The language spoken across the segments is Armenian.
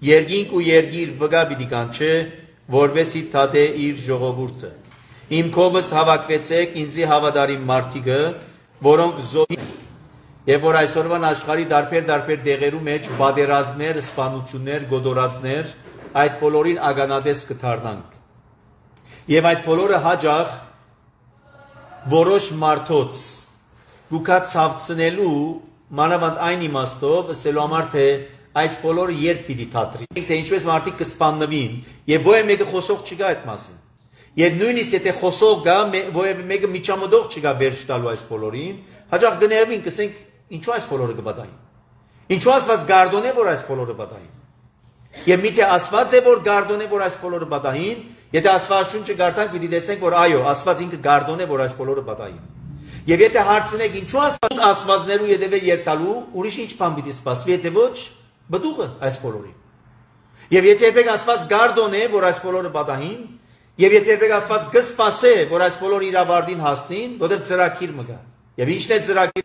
Երկինք ու երկիր վգա պիտի կանչե, որովհետեւ թադե իր ժողովուրդը։ Իմ կողմս հավաքվեցեք ինձի հավատարիմ մարդիկը, որոնք զոհի եւ որ այսօրվան աշխարհի դարբեր դեղերու մեջ բادرազներ, սպանություններ, գոդորածներ, այդ բոլորին ագանադես կդառնանք։ Եվ այդ բոլորը հաջող որոշ մարդոց գուքա ցավցնելու մանավանդ այն իմաստով ասելու համար թե այս բոլորը երբ պիտի թատրի։ Թե ինչպես մարդիկ կսպաննվին եւ ո՞ե մեկը խոսող չկա այդ մասին։ Եվ նույնիսկ եթե խոսող գա, ո՞ե մեկը միջամտող չկա վերջ տալու այս բոլորին, հաջող գներվին, կսենք ինչու այս բոլորը կբադային։ Ինչու ասված գարդոն է որ այս բոլորը բադային։ Եվ միթե ասված է որ գարդոն է որ այս բոլորը բադային, եթե Աստվածաշունչը գարտանք պիտի տեսնենք որ այո, ասված ինքը գարդոն է որ այս բոլորը բադային։ Եվ եթե հարցնեք ինչու ասվածներու յետևե երթալու, ուրիշ ինչ բան պիտի սպասվի, եթե ոչ, բդուղը այս բոլորին։ Եվ եթե երբեք ասված գարդոն է որ այս բոլորը բադային, եւ եթե երբեք ասված կսպասե որ այս բոլորը իր ավարտին հասնին, որտեղ ծրագիր մգա։ Եվ ինչն է ծրագիր։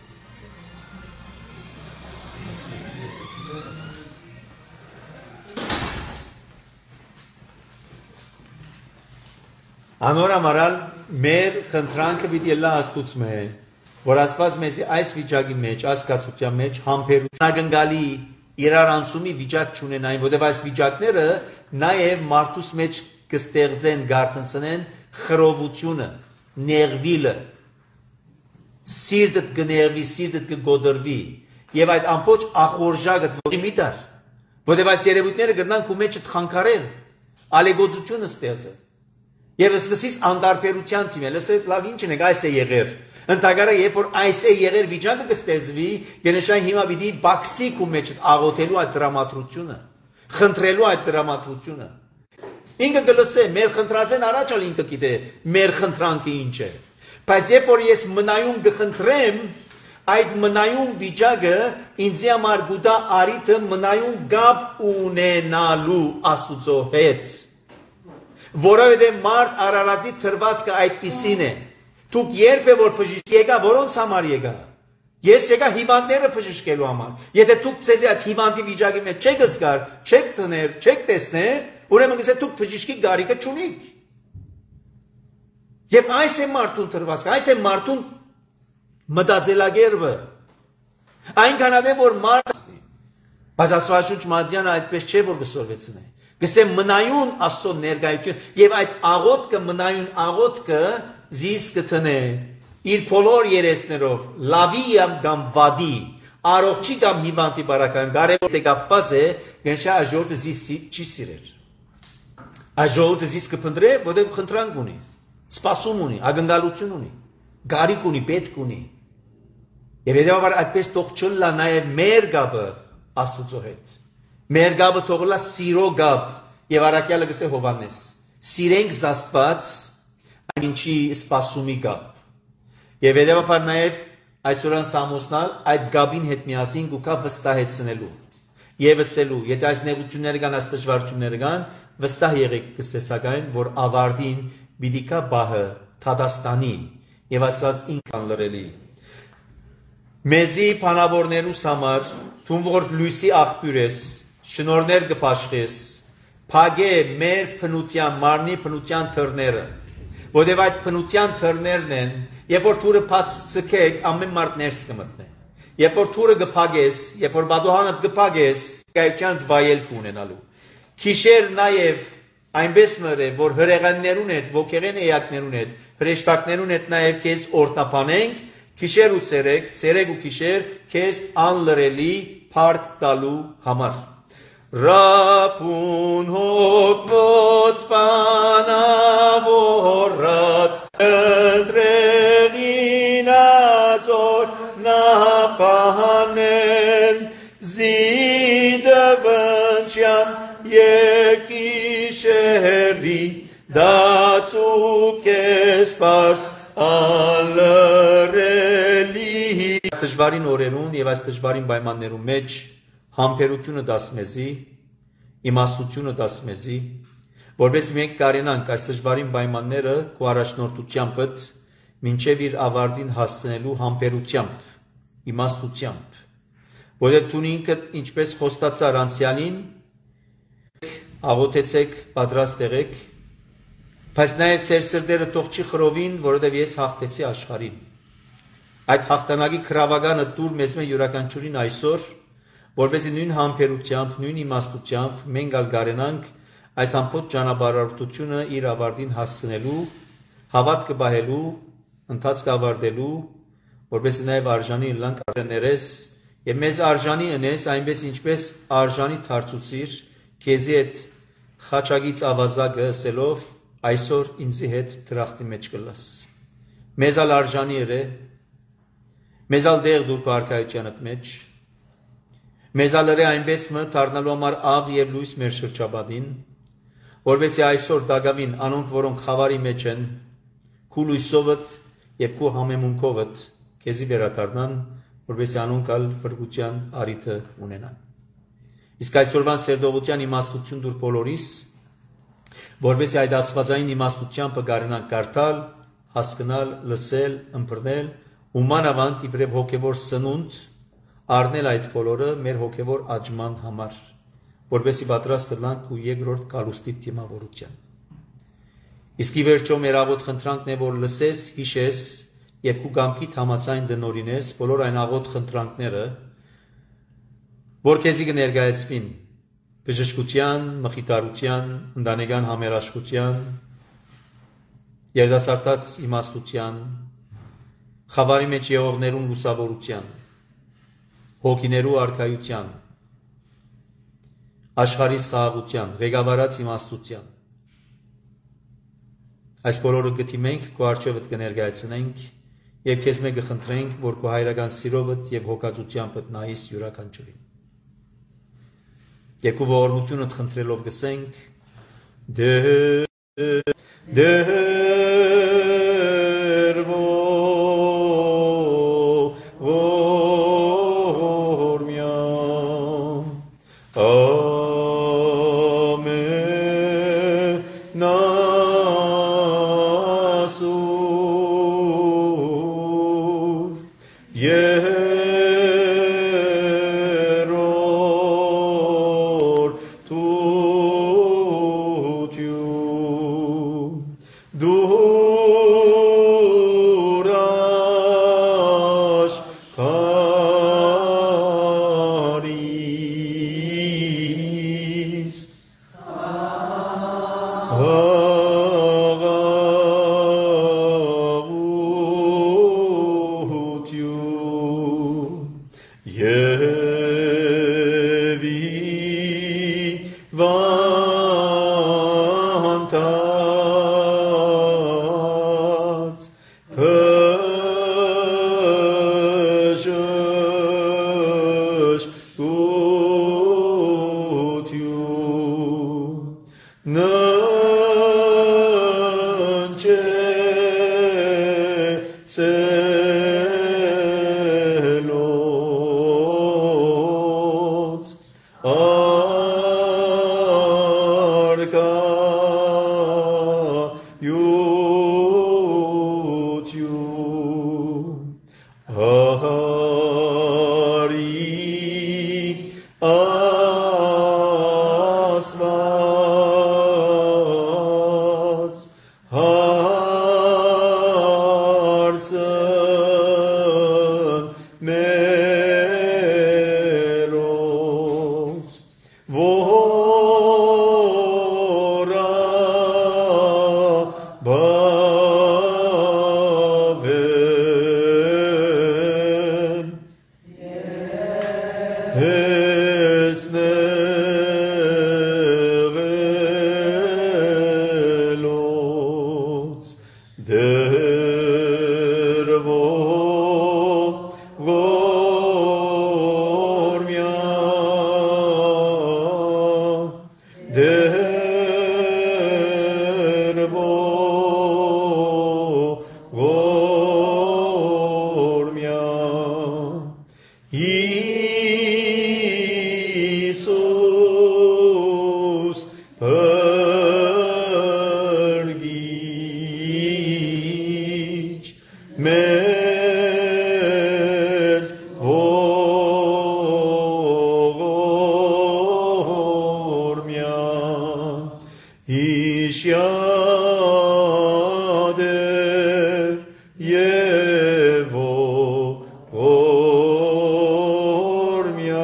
Անորամարալ մեր խնդրանքը պիտի լա աստուծմե, որ ասված մեզի այս վիճակի մեջ, այս կացության մեջ համբերություն ագնգալի իրարանցումի վիճակ չունենային, որտեղ այս վիճակները նաև մարդուս մեջ կստեղծեն, գարտնցնեն խռովությունը, նեղվիլը, սիրտդ կներվի, սիրտդ կգոդրվի, եւ այդ ամբողջ ախորժակը որի միտար, որտեղ այս երևույթները կգնան քու մեջ թխանքարել, ալեգոծությունը ստեղծել։ Եվ սկսես անդարբերության թիմել, ասել լավ ինչ ենք, այս է եղեր։ Ընդհանրապես երբ որ այս է եղեր վիճակը կստեղծվի, գնշան հիմա պիտի բաքսի քու մեջ աղոթելու այդ դրամատրությունը, խնդրելու այդ դրամատրությունը։ Ինքը կլսե, մեր խնդրածեն առաջալ ինքը գիտե, մեր խնդրանքը ինչ է։ Բայց երբ որ ես մնայուն կխնդրեմ, այդ մնայուն վիճակը ինձ համար գուտա արիթը մնայուն գապ ունենալու Աստուծո հետ։ Որովհետև մարդ արարածի թրվածքը այդպիսին է։ Դուք երբ է որ բժիշկ եկա, որոնց համար եկա։ Ես եկա հիվանդները բժշկելու համար։ Եթե դուք ցեզի այդ հիվանդի վիճակի մեջ չեք զգար, չեք տներ, չեք տեսներ, ուրեմն գսե դուք բժշկի գարիկը չունիք։ Եվ այս է մարդուն թրվածքը, այս է մարդուն մտածելակերպը։ Այնքան է որ մարդ բայց Աստվածաշունչ Մատթեանը այդպես չէ որ կսորվեցնե։ Գսե մնայուն Աստծո ներկայություն եւ այդ աղոթքը մնայուն աղոթքը զիս կթնե իր բոլոր երեսներով լավի կամ վադի առողջի կամ հիվանդի բարական կարևոր է կապված է գնշա աժողովը զիս չի սիրեր աժողովը զիս կփնտրե որտեղ խնդրանք ունի սպասում ունի ագնկալություն ունի գարիկ ունի պետք ունի եւ հետեւաբար այդպես թող չլա նաեւ մեր գաբը Աստուծո հետ մեր գաբը թողլա սիրո գաբ եւ առաքյալը գսե Հովանես սիրենք Աստված այնչի սպասումի գաբ եւ հետեւաբար նաեւ այսօրան Սամոսնալ այդ գաբին հետ միասին գուքա վստահեցնելու եւ ասելու եթե այս նեղությունները կան այս դժվարությունները կան վստահ եղեք գսե սակայն որ ավարտին պիտի կա բահը Թադաստանի եւ ասած ինքան լրելի մեզի փանավորներուս համար դու որ լույսի աղբյուր ես շնորներ կփաշխես փագե մեր փնության մարմնի փնության թռները որովհետև այդ փնության թռներն են երբ որ թուրը բաց ցկեք ամեն մարդ ներս կմտնե երբ որ թուրը կփագես երբ որ բադոհանը կփագես կայքյան վայել կունենալու քիշեր նաև այնպես մրե որ հրեղաններուն հետ ոգեղեն էակներուն հետ հրեշտակներուն հետ նաև քեզ օրտապանենք քիշեր ու ցերեկ ու քիշեր քեզ անլրելի փառք տալու համար Rapun hokvots panavoratz Întreginazor napanen Zidăvânciam yekisheri Datsukes pars alreli Stăjvarin orerun եւ այս դժվարին պայմաններում մեջ համբերությունը դասմեզի, իմաստությունը դասմեզի, որպես մենք կարենանք այս դժվարին պայմանները քո առաջնորդությամբ մինչև իր ավարտին հասնելու համբերությամբ, իմաստությամբ, որովհետև դու ինքդ ինչպես խոստացար անցյալին, աղոթեցեք, պատրաստ եղեք, բայց նայեք ձեր սրտերը թող չի խռովին, որովհետև ես հաղթեցի աշխարհին։ Այդ հաղթանակի քրավականը դուր մեզ յուրաքանչյուրին այսօր, որպեսզի նույն համբերությամբ, նույն իմաստությամբ մենք ալ գարենանք այս ամբողջ ճանապարհորդությունը իր ավարտին հասցնելու, հավատքը պահելու, ընթացքը ավարտելու, որպեսզի նաև արժանի լանք ներես եւ մեզ արժանի ընես, այնպես ինչպես արժանի դարձուցիր քեզի այդ խաչագից ավազակը ասելով այսօր ինձի հետ դրախտի մեջ կլաս։ Մեզ ալ արժանի է, մեզ ալ դեղ դուր քո արքայությանդ մեջ, մեզ ալ է այնպես մը դառնալու համար աղ եւ լույս մեր շրջապատին, որովհետեւ այսօր դագավին անոնք, որոնք խավարի մեջ են, քու լույսովդ եւ քու համեմունքովդ քեզի վերադառնան, որովհետեւ անոնք ալ բրգության արիթը ունենան։ Իսկ այսօրվան սերդողության իմաստություն դուր բոլորիս, որովհետեւ այդ աստվածային իմաստությամբ կգարենանք կարդալ, հասկանալ, լսել, ըմբռնել ու մանավանդ իբրև հոգևոր սնունդ առնել այդ բոլորը մեր հոգևոր աճման համար, որովհետեւ պատրաստ լանք ու երկրորդ կալուստի դիմավորության։ Իսկ ի վերջո մեր աղոտ խնդրանքն է, որ լսես, հիշես եւ քու կամքիդ համաձայն դնորինես բոլոր այն աղոտ խնդրանքները, որ քեզի կներկայացվին բժշկության, մխիթարության, ընտանեկան համերաշխության, երիտասարդաց իմաստության, խավարի մեջ եղողներուն լուսավորության, հոգիներու արքայության, աշխարհի խաղաղության, ղեկավարած իմաստության։ Այս բոլորը գտիմենք, քո առջևդ կներկայացնենք եւ քեզ մեկ կխնդրենք, որ քո հայրական սիրովդ եւ հոգացությամբ նայես յուրաքանչյուրին։ Եվ քո ողորմությունդ խնդրելով գսենք Iisus հիշյադեր և ողորմյա։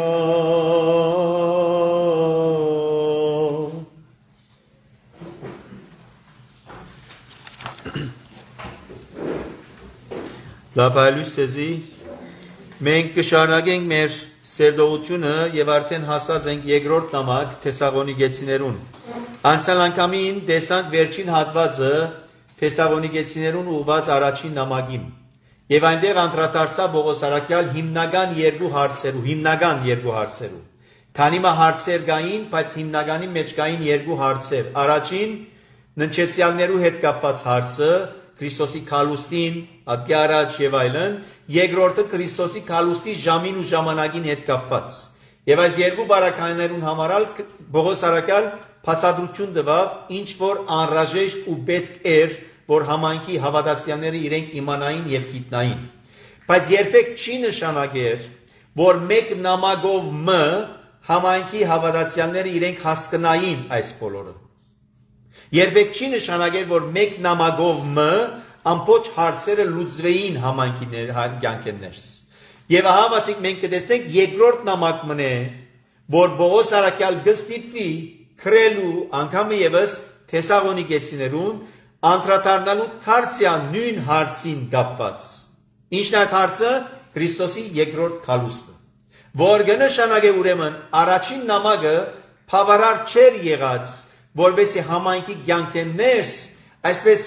Լավայլույս սեզի, մենք կշարունակենք մեր սերդողությունը և արդեն հասած ենք երկրորդ նամակ Թեսաղոնիկեցիներուն։ Անցյալ անգամին տեսանք վերջին հատվածը Թեսաղոնիկեցիներուն ուղղված առաջին նամակին։ Եվ այնտեղ անդրադարձավ Պողոս առաքյալ հիմնական երկու հարցերու։ Քանի մա հարցեր կային, բայց հիմնականի մեջ կային երկու հարցեր։ Առաջին ննչեցյալներու հետ կապված հարցը, Քրիստոսի քալուստին, ատկի առաջ եւ այլն, երկրորդը Քրիստոսի քալուստի ժամին ու ժամանակին հետ կապված։ Եվ այս երկու բարակայներուն համարալ Պողոս առաքյալ բացատրություն տվավ, ինչ որ անհրաժեշտ ու պետք էր, որ համայնքի հավատացյալները իրենք իմանային եւ գիտնային։ Բայց երբեք չի նշանակեր, որ մեկ նամակով համայնքի հավատացյալները իրենք հասկնային այս բոլորը։ Երբեք չի նշանակեր, որ մեկ նամակով ամբողջ հարցերը լուծվեին համայնքի կյանքերներս։ Եվ ահա ասիկ մենք կտեսնենք երկրորդ նամակն է, որ Պողոս առաքյալ գստիպվի քրելու անգամ եւս Թեսաղոնիկեցիներուն անդրադառնալու դարձյալ նույն հարցին կապված։ Ինչն է այդ հարցը? Քրիստոսի երկրորդ քալուստը, որ կնշանակե ուրեմն առաջին նամակը բավարար չէր եղած, որովհետեւ համայնքի կյանքերս այսպես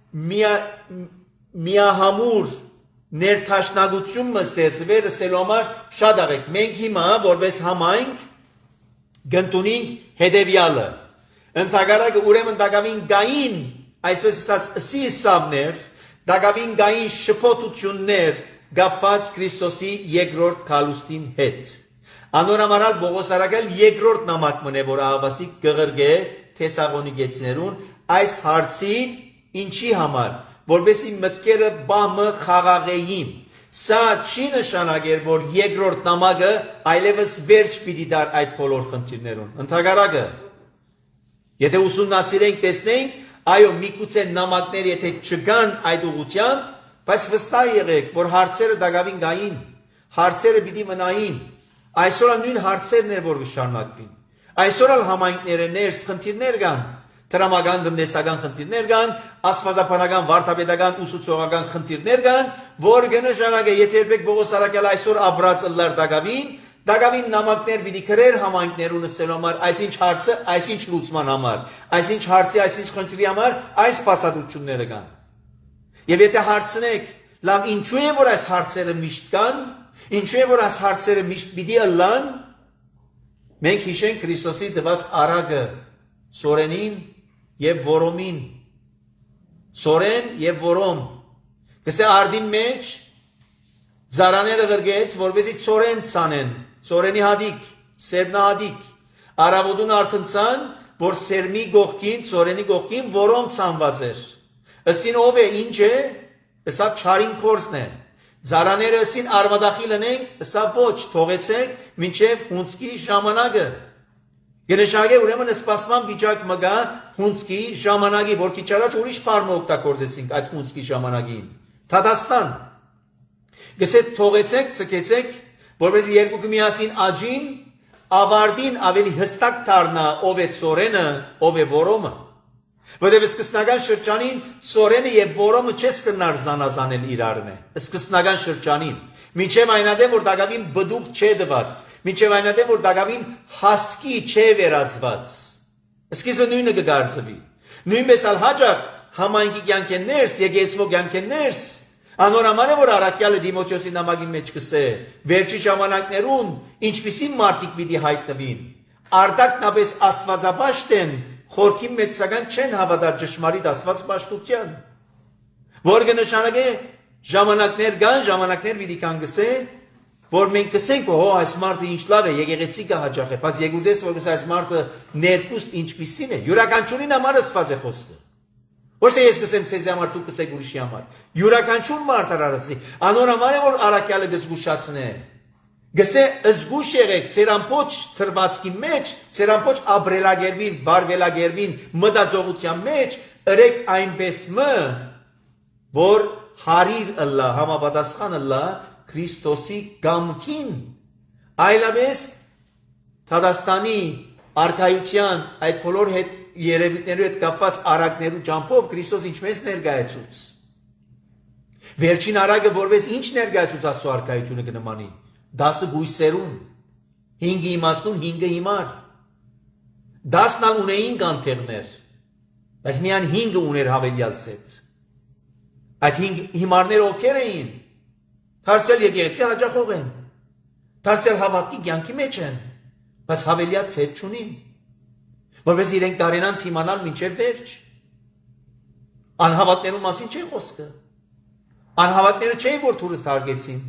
միահամուր ներթաշնագություն մստեցվեր ասելու համար շատ աղեք։ Մենք հիմա որպես համայնք գտնունենք հետևյալը։ Ընդհանրակը ուրեմն դակավին գային, այսպես ասած, սիսավներ, դակավին գային շփոթություններ կապված Քրիստոսի երկրորդ քալուստին հետ։ Անորամարալ Պողոս առաքյալ երկրորդ նամակն է, որ ահավասիկ կղրգե Թեսաղոնիկեցիներուն այս հարցին ինչի համար, որովհետեւ մտքերը բամը խաղաղեին։ Սա չի նշանակեր, որ երկրորդ նամակը այլևս վերջ պիտի դար այդ բոլոր խնդիրներուն։ Ընդհանրակը, եթե ուսումնասիրենք, տեսնենք, այո, միգուցե նամակներ եթե չգան այդ ուղղությամբ, բայց վստահ եղեք, որ հարցերը դակավին գային, հարցերը պիտի մնային։ Այսօր նույն հարցերն են, որ կշարունակվին։ Այսօր համայնքները ներս խնդիրներ կան, տրամական տնտեսական խնդիրներ կան, աստվածաբանական, վարդապետական, ուսուցողական խնդիրներ կան, որ կնշանակե, եթե երբեք Պողոս առաքյալ այսօր ապրած ըլլար դակավին նամակներ պիտի քրեր համայնքներուն ասելու համար, այսինչ հարցը, այսինչ լուծման համար, այսինչ հարցի, այսինչ խնդրի համար, այս բացատրությունները կան։ Եվ եթե հարցնեք, լավ, ինչու է որ այս հարցերը միշտ կան, ինչու է որ այս հարցերը միշտ պիտի ըլլան, մենք հիշենք Քրիստոսի տված առակը Սորենին եւ Որոմին։ Սորեն եւ Որոմ։ Կսե արդին մեջ զարաները գրգեց, որպեսի ծորեն ցանեն, ծորենի հադիկ, սերնահադիկ, արավոտուն արտնցան, որ սերմի գողքին, ծորենի գողքին Որոմ ցանված էր։ Ասին ով է, ինչ է, ասա չարին կորսն է։ Զարաները ասին արվադախիլ ընենք, ասա ոչ, թողեցեք մինչև հունցքի ժամանակը։ Գնշագե ուրեմն սպասման վիճակ մգա հունցքի ժամանակի, որ քիչ առաջ ուրիշ բառը օգտագործեցինք այդ հունցքի ժամանակին։ Թադաստան։ Գսե թողեցեք, ցկեցեք, որովհետեւ երկուքը միասին աջին, ավարտին ավելի հստակ դառնա ով է ծորենը, ով է Որոմը։ Որովհետեւ սկզբնական շրջանին ծորենը եւ Որոմը չես կնար զանազանել իրարն է։ Սկզբնական շրջանին մինչև այնադեմ որ դակավին բդուկ չէ դված, մինչև այնադեմ որ դակավին հասկի չէ վերածված։ Սկիզբը նույնը կգործվի։ Նույնպես ալ հաջող համայնքի կյանքերս, եկեղեցու կյանքերս, անորամար է որ առաքյալը Դիմոթեոսի նամակի մեջ կսե, վերջի ժամանակներուն ինչպիսի մարդիկ պիտի հայտնվին։ Արտակնապես աստվածապաշտ են, խորքի մեծական չեն հավատար ճշմարիտ աստվածապաշտության։ Որ կնշանակե ժամանակներ կան, ժամանակներ պիտի կան գսե, որ մենք կսենք, հո այս մարդը ինչ լավ է, եկեղեցի կհաճախ է, բայց եկուտես որ այս մարդը ներկուստ ինչպիսին է, յուրաքանչյուրին համար ասված է խոսքը։ Ոչ թե ես կսեմ ցեզի համար, դու կսեք ուրիշի համար։ Յուրաքանչյուր մարդ արարածի, անոր համար է որ առաքյալը դժգուշացնե։ Գսե զգուշ եղեք ձեր ամբողջ թրվածքի մեջ, ձեր ամբողջ ապրելագերբին, վարվելագերբին, մտածողության մեջ ըրեք այնպես որ հարիր ըլլա, համապատասխան ըլլա Քրիստոսի կամքին, այլապես Թադաստանի արքայության այդ բոլոր հետ երևույթներու հետ կապված արակներու ճամփով Քրիստոս ինչպես ներկայացուց։ Վերջին արագը որպես ինչ ներկայացուց Աստծո արքայությունը կնմանի 10 բույսերուն, 5 իմաստուն, 5 հիմար։ 10-ն ունեին կանթեղներ, բայց միայն 5 ուներ հավելյալ սեծ։ Այդ 5 հիմարները ովքեր էին։ Դարձյալ եկեղեցի հաճախող են։ Դարձյալ հավատքի կյանքի մեջ են, բայց հավելյալ սեծ չունին։ Որպես իրենք կարենան թիմանալ մինչև վերջ։ Անհավատներու մասին չէ խոսքը։ Անհավատները չէին, որ թուրս թարգեցին։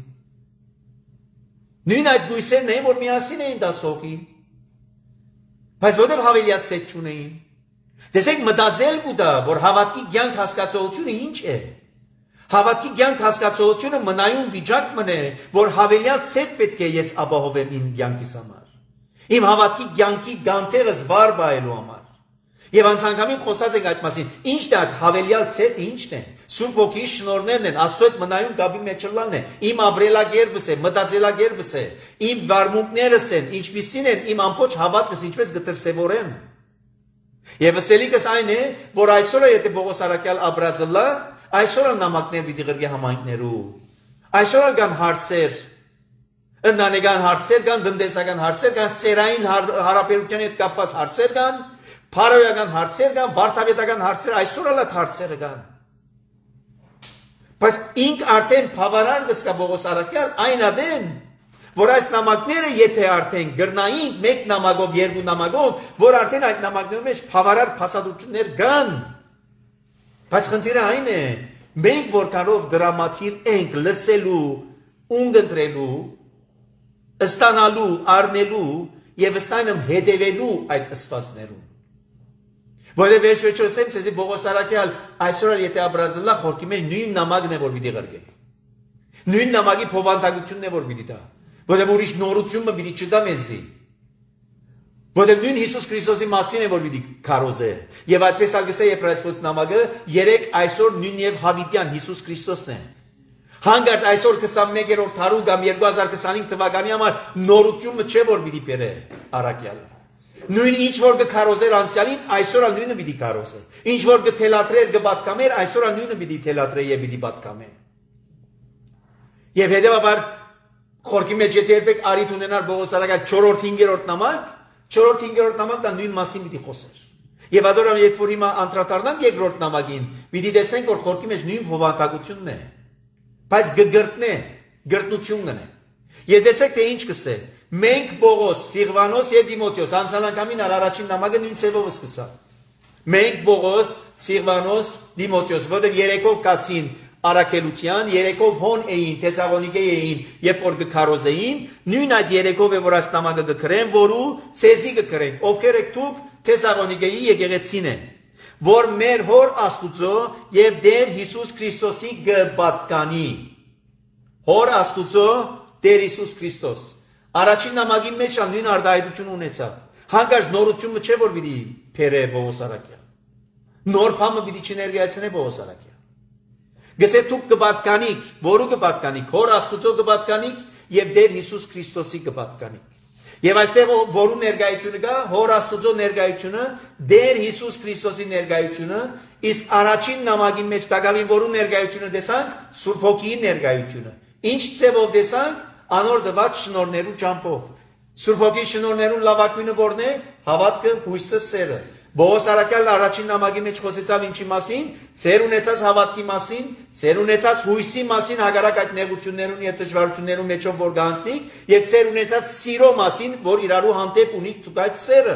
Նույն այդ բույսերն էին, որ միասին էին դասողի։ Բայց որտեղ հավելյալ սեծ չունեին։ Տեսեք մտածել կուտա, որ հավատքի կյանք հասկացողությունը ինչ է։ Հավատքի կյանք հասկացողությունը մնայուն վիճակ մնե, որ հավելյալ սեծ պետք է ես ապահովեմ իմ կյանքիս համար։ Իմ հավատքի կյանքի գանթերը զվար բայելու համար։ Եվ անցանկամին խոսած ենք այդ մասին, ինչն է այդ հավելյալ սեթը, ինչն է։ Սուրբ ոգիի շնորհներն են, Աստծո հետ մնայուն գաբի մեջ լալն է, իմ ապրելակերպս է, մտածելակերպս է, իմ վարմունքներս են, ինչպիսին են իմ ամբողջ հավատքս ինչպես գտրսևորեմ։ Եվ ըսելիքս այն է, որ այսօր եթե Պողոս Արաքյալ ապրածլա, այսօր նամակներ պիտի գրգի համայնքներու։ Այսօր կան հարցեր, ընտանեկան հարցեր կան, տնտեսական հարցեր կան, սերային հարաբերության հետ կապված հարցեր կան, փարոյական հարցեր կան, վարդապետական հարցեր, այսօր էլ այդ հարցերը կան։ Բայց ինք արդեն բավարար կսկա Պողոս Արաքյալ այն ադեն, որ այս նամակները եթե արդեն գրնային մեկ նամակով, երկու նամակով, որ արդեն այդ նամակներում մեջ բավարար բացատրություններ կան։ Բայց խնդիրը այն է, մենք որքանով դրամատիր ենք լսելու, ունգընտրելու, ստանալու, առնելու եւ ըստայնմ հետևելու այդ ըսվածներուն։ Որը վերջերս ցեզի Պողոս Արաքյալ այսօր եթե ապրազնլա խորքի մեջ նույն նամակն է որ պիտի գրգե։ Նույն նամակի փոխանցությունն է որ պիտի տա։ Որը ուրիշ նորությունը պիտի չտա մեզի։ Որը նույն Հիսուս Քրիստոսի մասին է որ պիտի քարոզե։ Եվ այդպես ալգսե Եբրայեցոց նամակը երեք այսօր նույն եւ հավիտյան Հիսուս Քրիստոսն է։ Հանգարց այսօր 21-րդ դարու կամ 2025 թվականի համար նորությունը չէ որ պիտի բերե Արաքյալը։ Նույն ինչ որ կքարոզեր անցյալին, այսօր նույնը պիտի քարոզե։ Ինչ որ կթելատրեր կպատկամեր, այսօր նույնը պիտի թելատրե եւ պիտի պատկամե։ Եվ հետեւաբար խորքի մեջ եթե երբեք արիթ ունենար Պողոս Արաքյալ 4-5-րդ նամակ, 4-5-րդ նամակն նույն մասին պիտի խոսեր։ Եվ ադորամ երբ որ հիմա անդրադառնանք երկրորդ նամակին, պիտի տեսնենք որ խորքի մեջ նույն բովանդակությունն է։ Բայց գգրտնե, գրտնությունն է։ Եվ տեսեք թե ինչ կսե։ Մենք Պողոս, Սիղվանոս եւ Դիմոթեոս անցանակամին առաջին նամակը նույն ծևով սկսա։ Մենք Պողոս, Սիղվանոս, Դիմոթեոս, որտեղ երեքով կացին առաքելության, երեքով հոն էին, Թեսաղոնիկե էին, երբ որ կքարոզեին, նույն այդ երեքով է որ այս նամակը կգրեն, որու ցեզի կգրեն, ովքեր եք դուք Թեսաղոնիկեի եկեղեցին են, որ մեր հոր Աստուծո եւ Տեր Հիսուս Քրիստոսի գպատկանի։ Հոր Աստուծո Տեր Հիսուս Քրիստոս։ Առաջին նամակի մեջ նույն արտահայտություն ունեցավ։ Հանկարծ նորությունը չէ որ պիտի փերե Պողոս Արաքյալ։ Նոր բամը պիտի չներկայացնե Պողոս Արաքյալ։ Գսե դուք կպատկանիք, որու կպատկանիք, հոր Աստուծո կպատկանիք եւ Տեր Հիսուս Քրիստոսի կպատկանիք։ Եվ այստեղ որու ներկայությունը կա, հոր Աստուծո ներկայությունը, Տեր Հիսուս Քրիստոսի ներկայությունը, իսկ առաջին նամակի մեջ տակավին որու ներկայությունը տեսանք, Սուրբ Հոգիի ներկայությունը։ Ինչ ծևով տեսանք, անոր դված շնորներու ճամփով։ Սուրբ Հոգի շնորներուն լավակույնը որն է, հավատքը, հույսը, սերը։ Պողոս Արաքյալն առաջին նամակի մեջ խոսեցավ ինչի մասին, ծեր ունեցած հավատքի մասին, ծեր ունեցած հույսի մասին, հակառակ այդ նեղություններուն եւ դժվարություններուն մեջով որ գանցնիկ, եւ ծեր ունեցած սիրո մասին, որ իրարու հանդեպ ունիք դուք այդ սերը։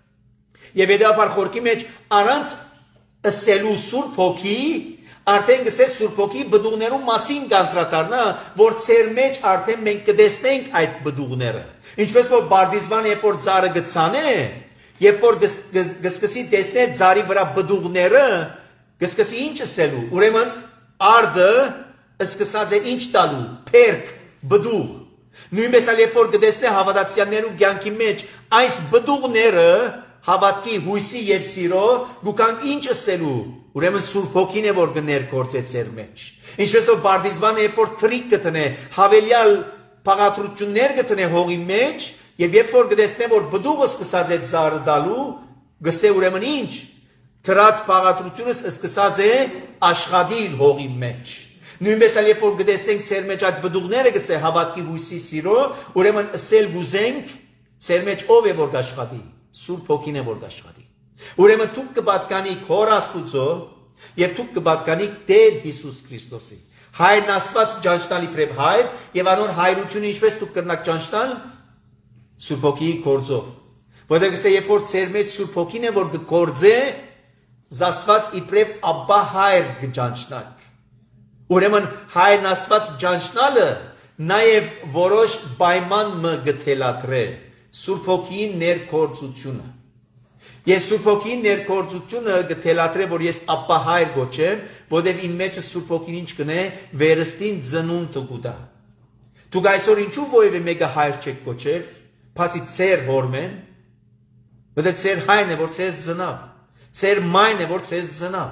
Եվ հետեւաբար խորքի մեջ առանց ըսելու Սուրբ Հոգի արդեն գսե Սուրբ Հոգի բդուղներու մասին կանտրատարնա, որ ծեր մեջ արդեն մենք կտեսնենք այդ բդուղները։ Ինչպես որ Բարդիզվան երբ որ ծառը գցանե, երբ որ գսկսի տեսնել ծառի վրա բդուղները, գսկսի ինչ ասելու։ Ուրեմն արդը սկսած է ինչ տալու, փերք, բդուղ։ Նույնպես էլ երբ որ կտեսնե հավատացյալներու կյանքի մեջ այս բդուղները հավատքի, հույսի եւ սիրո գուքան ինչ ասելու, ուրեմն Սուրբ Հոգին է որ կներկործե ձեր մեջ։ Ինչպես որ Բարտիզմանը երբ որ թրիկ կտնե, հավելյալ փաղադրություններ կտնե հողի մեջ, եւ երբ որ կտեսնե որ բդուղը սկսած է ծառը դալու, գսե ուրեմն ինչ, թրած փաղադրությունս սկսած է աշխատել հողի մեջ։ Նույնպես էլ երբ որ կտեսնենք ձեր մեջ այդ բդուղները գսե հավատքի, հույսի, սիրո, ուրեմն ասել գուզենք ձեր մեջ ով է որ կաշխատի։ Սուրբ Հոգին է որ կաշխատի։ Ուրեմն դուք կպատկանիք Հոր Աստուծո եւ դուք կպատկանիք Տեր Հիսուս Քրիստոսի։ Հայրն Աստված ճանչնալի պրև հայր եւ անոր հայրությունը ինչպես դուք կրնակ ճանչնալ Սուրբ Հոգիի գործով։ Որտեղ գսե երբ որ ձեր մեջ Սուրբ Հոգին է որ կգործե զասված իբրև Աբբա հայր կճանչնակ։ Ուրեմն հայրն Աստված ճանչնալը նաեւ որոշ պայման մը գտելակրե Սուրբ Հոգիի ներկործությունը։ Ես Սուրբ Հոգիի ներկործությունը գտելակրե որ ես Աբբա հայր գոչեմ, որտեղ իմ մեջ Սուրբ Հոգին ինչ կնե վերստին ծնունդ կուտա։ Դուք այսօր ինչու որևէ մեկը հայր չեք գոչել, բացի ձեր հորմեն, որտեղ ձեր հայրն է որ ձեզ ծնավ, ձեր մայն է որ ձեզ ծնավ։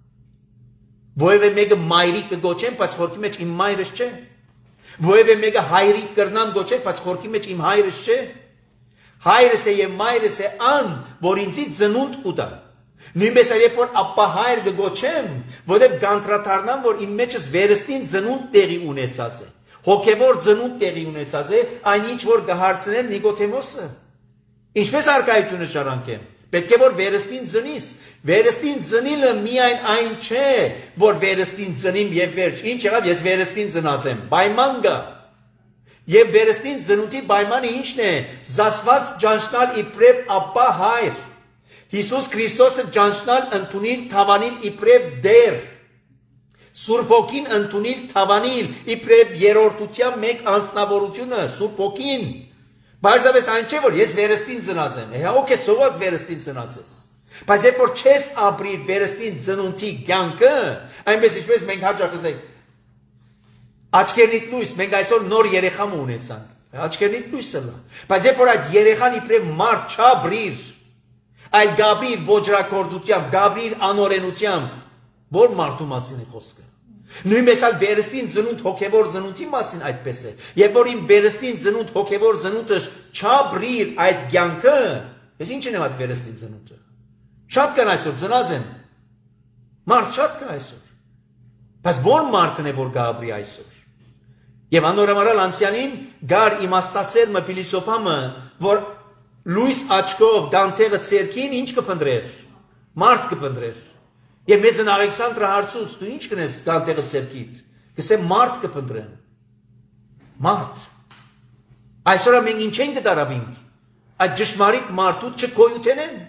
Որևէ մեկը մայրիկ կգոչեմ, բայց խորքի մեջ իմ մայրս չէ։ Որևէ մեկը հայրիկ կրնամ գոչել, բայց խորքի մեջ իմ հայրս չէ։ Հայրս է եւ մայրս է ան, որ ինձից ծնունդ կուտա։ Նույնպես երբ որ Աբբա հայր կգոչեմ, որտեղ գանտրատարնամ, որ իմ մեջս վերստին ծնունդ տեղի ունեցած է։ Հոգեվոր ծնունդ տեղի ունեցած է, այն ինչ որ կհարցներ Նիկոդեմոսը։ Ինչպես արկայությունը շարանկեմ։ Պետք է որ վերստին ծնիս։ Վերստին ծնիլը միայն այն չէ, որ վերստին ծնիմ եւ վերջ։ Ինչ եղավ, ես վերստին ծնած եմ։ Պայման կա։ Եվ վերստին ծնունդի պայմանը ինչն է, զասված ճանչնալ իբրև Աբբա հայր, Հիսուս Քրիստոսը ճանչնալ ընդունիլ թավանիլ իբրև դեր, Սուրբ Հոգին ընդունիլ թավանիլ իբրև երրորդության մեկ անձնավորությունը, Սուրբ Հոգին, բարձրապես այն չէ, որ ես վերստին ծնած եմ, օքե սովատ վերստին ծնած ես, բայց երբ որ չես ապրի վերստին ծնունդի կյանքը, այնպես ինչպես մենք հաճախ ասենք, Աչքերնիդ լույս, մենք այսօր նոր երեխա ունեցանք, աչքերնիդ լույսը լա, բայց երբ որ այդ երեխան իբրև մարդ չաբրիր, այլ գաբրիր ոճրակործությամբ, գաբրիր անօրենությամբ, որ մարդու մասին է խոսքը։ Նույնպես այլ վերստին ծնունդ հոգևոր ծնունդի մասին այդպես է, երբ որ իմ վերստին ծնունդ հոգևոր ծնունդը չաբրիր այդ կյանքը, ես ինչ եմ այդ վերստին ծնունդը։ Շատ կան այսօր ծնած են, մարդ շատ կա այսօր, բայց որ մարդն է որ գաբրի այսօր։ Եվ անորամարալ անցյանին գար իմաստասերմը փիլիսոփամը, որ լույս աչքով դանթեղը ցերքին ինչ կփնդրեր, մարդ կփնդրեր։ Եվ մեծն Ալեքսանդրը հարցուց, դու ինչ կնես դանթեղը ցերքիդ։ Գսե մարդ կփնդրեմ։ Մարդ։ Այսօր մենք ինչ ենք դարավինք։ Այդ ճշմարիտ մարդու չկոյութեն են։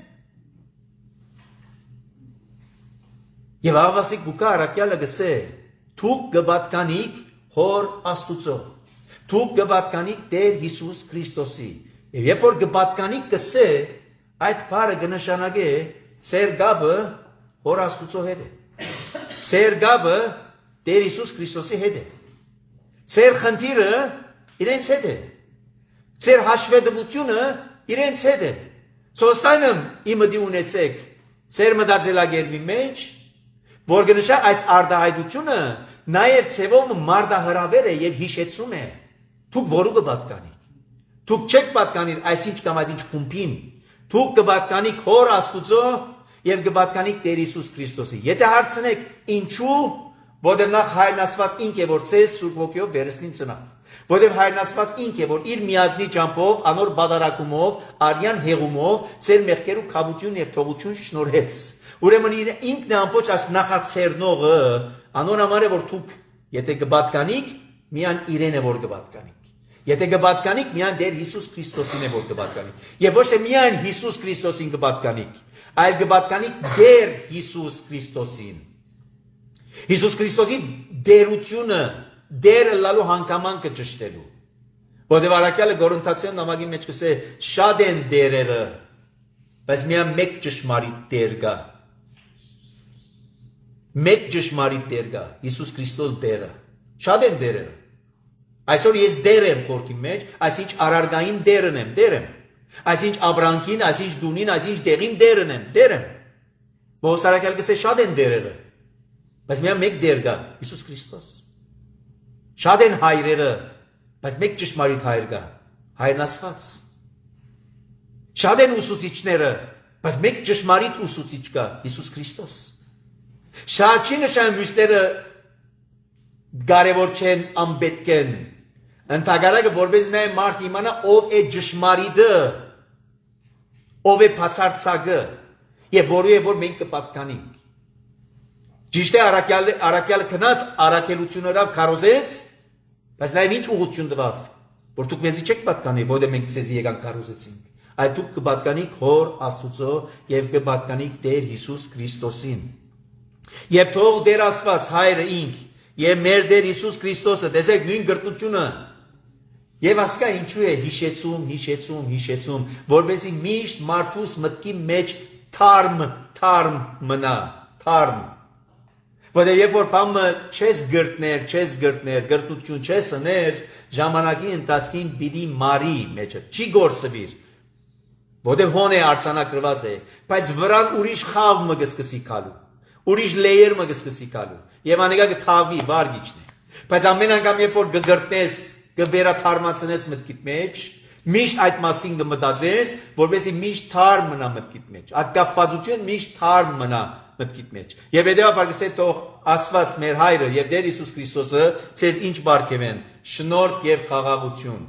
Եվ ավասիկ գուկա արակյալը գսե, դուք կպատկանիք Հոր Աստուծո, դուք կպատկանիք Տեր Հիսուս Քրիստոսի, եւ երբ որ կպատկանիք գսե, այդ բառը կնշանակե ձեր գաբը Հոր Աստուծո հետ է, ձեր գաբը Տեր Հիսուս Քրիստոսի հետ է, ձեր խնդիրը իրենց հետ է, ձեր հաշվետվությունը իրենց հետ է, սոստայնım իմը դի ունեցեք, ձեր մտածելակերպի մեջ, որ կնշա այս արդահայտությունը նաև ցևով մարդահրավեր է եւ հիշեցում է։ Դուք որու կպատկանիք։ Դուք չեք պատկանիր այսինչ կամ այդինչ խումբին։ Դուք կպատկանիք Հոր Աստուծո եւ կպատկանիք Տեր Հիսուս Քրիստոսի։ Եթե հարցնեք ինչու, որտեղ նախ Հայրն Աստված ինք է որ ցես Սուրբ Հոգիով վերստին ծնա։ Որտեղ Հայրն Աստված ինք է որ իր միազնի ճամփով, անոր բادرակումով, արյան հեղումով ցեր մեղքերու քավություն եւ թողություն շնորհեց։ Ուրեմն ինքն է ամբողջ այս նախացերնողը, անոր համար է որ դուք եթե կպատկանիք, միան իրեն է որ կպատկանիք։ Եթե կպատկանիք, միան Տեր Հիսուս Քրիստոսին է որ կպատկանիք։ Եվ ոչ թե միան Հիսուս Քրիստոսին կպատկանիք, այլ կպատկանիք Տեր Հիսուս Քրիստոսին։ Հիսուս Քրիստոսի դերությունը, դերը լալու հանգամանքը ճշտելու։ Որտեղ Արաքյալը Գորընթացյան նամակի մեջ կսե շատ են դերերը, բայց միան մեկ ճշմարիտ դեր կա։ Մեկ ճշմարիտ դեր կա, Հիսուս Քրիստոս դերը։ Շատ են դերերը։ Այսօր ես դեր եմ խորքի մեջ, այսինչ արարգային դերն եմ։ Այսինչ ապրանքին, այսինչ դունին, այսինչ դեղին դերն եմ։ Պողոս առաքյալ գսե շատ են դերերը, բայց միայն մեկ դեր կա, Հիսուս Քրիստոս։ Շատ են հայրերը, բայց մեկ ճշմարիտ հայր կա, Հայրն Աստված։ Շատ են ուսուցիչները, բայց մեկ ճշմարիտ ուսուցիչ կա, Հիսուս Քրիստոս։ Շատ չի նշան մյուսները կարևոր չեն, անպետք են։ Ընդհանրակը որպես նա մարդ իմանա ով է ճշմարիտը, ով է բացարձակը, եւ որ մենք կպատկանենք։ Ճիշտ է առաքյալը քնած առաքելություններով քարոզեց, բայց նաեւ ինչ ուղղություն տվավ, որ դուք մեզի չեք պատկանի, որտեղ մենք ցեզի եկան քարոզեցինք։ Այդ դուք կպատկանիք Հոր Աստուծո եւ կպատկանիք Տեր Հիսուս Քրիստոսին։ Եվ թող Տեր Աստված Հայրը ինք եւ մեր Տեր Հիսուս Քրիստոսը, տեսեք նույն գրտությունը, եւ ասկա ինչու է հիշեցում, որովհետեւ միշտ մարդուս մտքի մեջ թարմ մնա, թարմ։ Որտեղ երբ որ բամը չես գրտներ, գրտություն չես ներ, ժամանակի ընթացքին պիտի մարի մեջը, չի գործվիր։ Որտեղ հոն է արցանակրված է, բայց վրան ուրիշ խավ մը կսկսի քալու, ուրիշ լեյեր մը կսկսի քալու, եւ անեկա կթավի վարգիչն է։ Բայց ամեն անգամ երբ որ կգրտնես, կվերաթարմացնես մտքիդ մեջ, միշտ այդ մասին կմտածես, որպեսզի միշտ թարմ մնա մտքիդ մեջ։ Այդ կապվածությունը միշտ թարմ մնա մտքիդ մեջ։ Եվ հետեւաբար կսե թող Աստված մեր Հայրը եւ Տեր Հիսուս Քրիստոսը ցեզ ինչ բարգեւեն, շնորհք եւ խաղաղություն։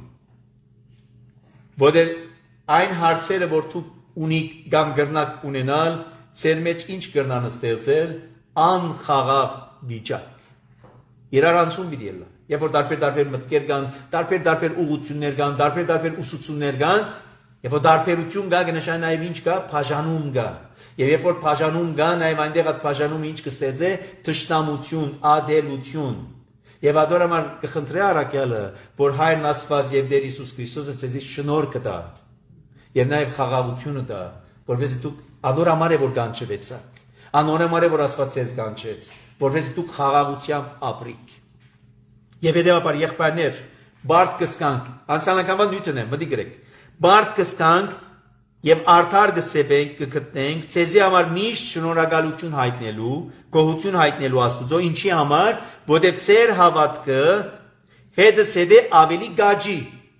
Որտեղ այն հարցերը, որ դուք ունիք կամ գրնակ ունենալ, ցեր մեջ ինչ կրնան ստեղծել, անխաղաղ վիճակ։ Իրարանցում պիտի ելնա։ Երբ որ տարբեր մտքեր կան, տարբեր ուղղություններ կան, տարբեր ուսուցումներ կան, երբ որ տարբերություն կա, կնշանակի նաև ինչ կա, բաժանում կա։ Եվ երբ որ բաժանում կա, նաև այնտեղ այդ բաժանումը ինչ կստեղծե, թշնամություն, ադելություն։ Եվ ադոր համար կխնդրե առաքյալը, որ Հայրն Աստված եւ Տեր Հիսուս Քրիստոսը ցեզի շնորհքը տա։ Եվ նաև խաղաղությունը տա, որովհետեւ դուք ադոր համար է որ կանչվեցաք։ Անոր համար է որ Աստված ցեզ կանչեց, որովհետեւ դուք խաղաղությամբ ապրիք։ Եվ հետևաբար եղբայրներ, բարդ կսկանք, անցանականվան նույնն է, մտի գրեք, բարդ կսկանք եւ արդար կսեբենք, կգտնենք, ցեզի համար միշտ շնորհակալություն հայտնելու, գոհություն հայտնելու Աստուծո, ինչի համար, որտեղ ծեր հավատքը հետս հետե ավելի գաջի։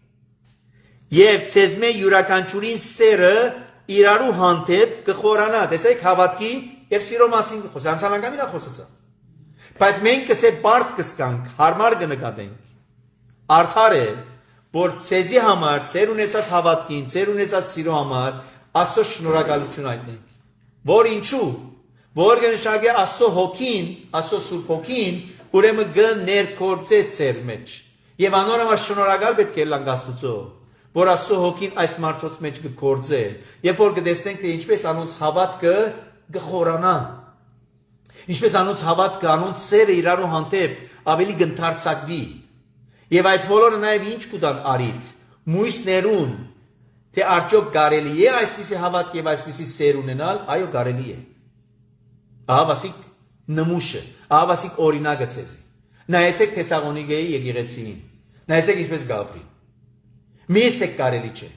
Եվ ցեզմե յուրաքանչյուրին սերը իրարու հանդեպ կխորանա, տեսեք հավատքի եւ սիրո մասին խոսա, անցանականին է խոսածա։ Բայց մենք կսե բարդ կսկանք, հարմար կնկատենք, արդար է, որ ցեզի համար, ցեր ունեցած հավատքին, ցեր ունեցած սիրո համար, Աստծո շնորհակալություն հայտնենք։ Որ ինչու, որ կնշանակի Աստծո հոգին, Աստծո Սուրբ հոգին, ուրեմն կներկործե ցեր մեջ։ Եվ անոր համար շնորհակալ պետք է լինենք Աստծո, որ Աստծո հոգին այս մարդոց մեջ կգործե, երբ որ կտեսնենք թե ինչպես անոնց հավատքը կխորանա։ Ինչպես անոնց հավատքը, անոնց սերը իրարու հանդեպ ավելի կընթարցակվի։ Եվ այդ բոլորը նաև ինչ կուտան արիդ, մույսներուն, թե արդյոք կարելի է այսպիսի հավատք եւ այսպիսի սեր ունենալ, այո կարելի է։ Ահա վասիկ նմուշը, ահա վասիկ օրինակը ցեզ։ Նայեցեք Թեսաղոնիկեի եկեղեցին, նայեցեք ինչպես գաբրի։ Միեսեք կարելի չէ։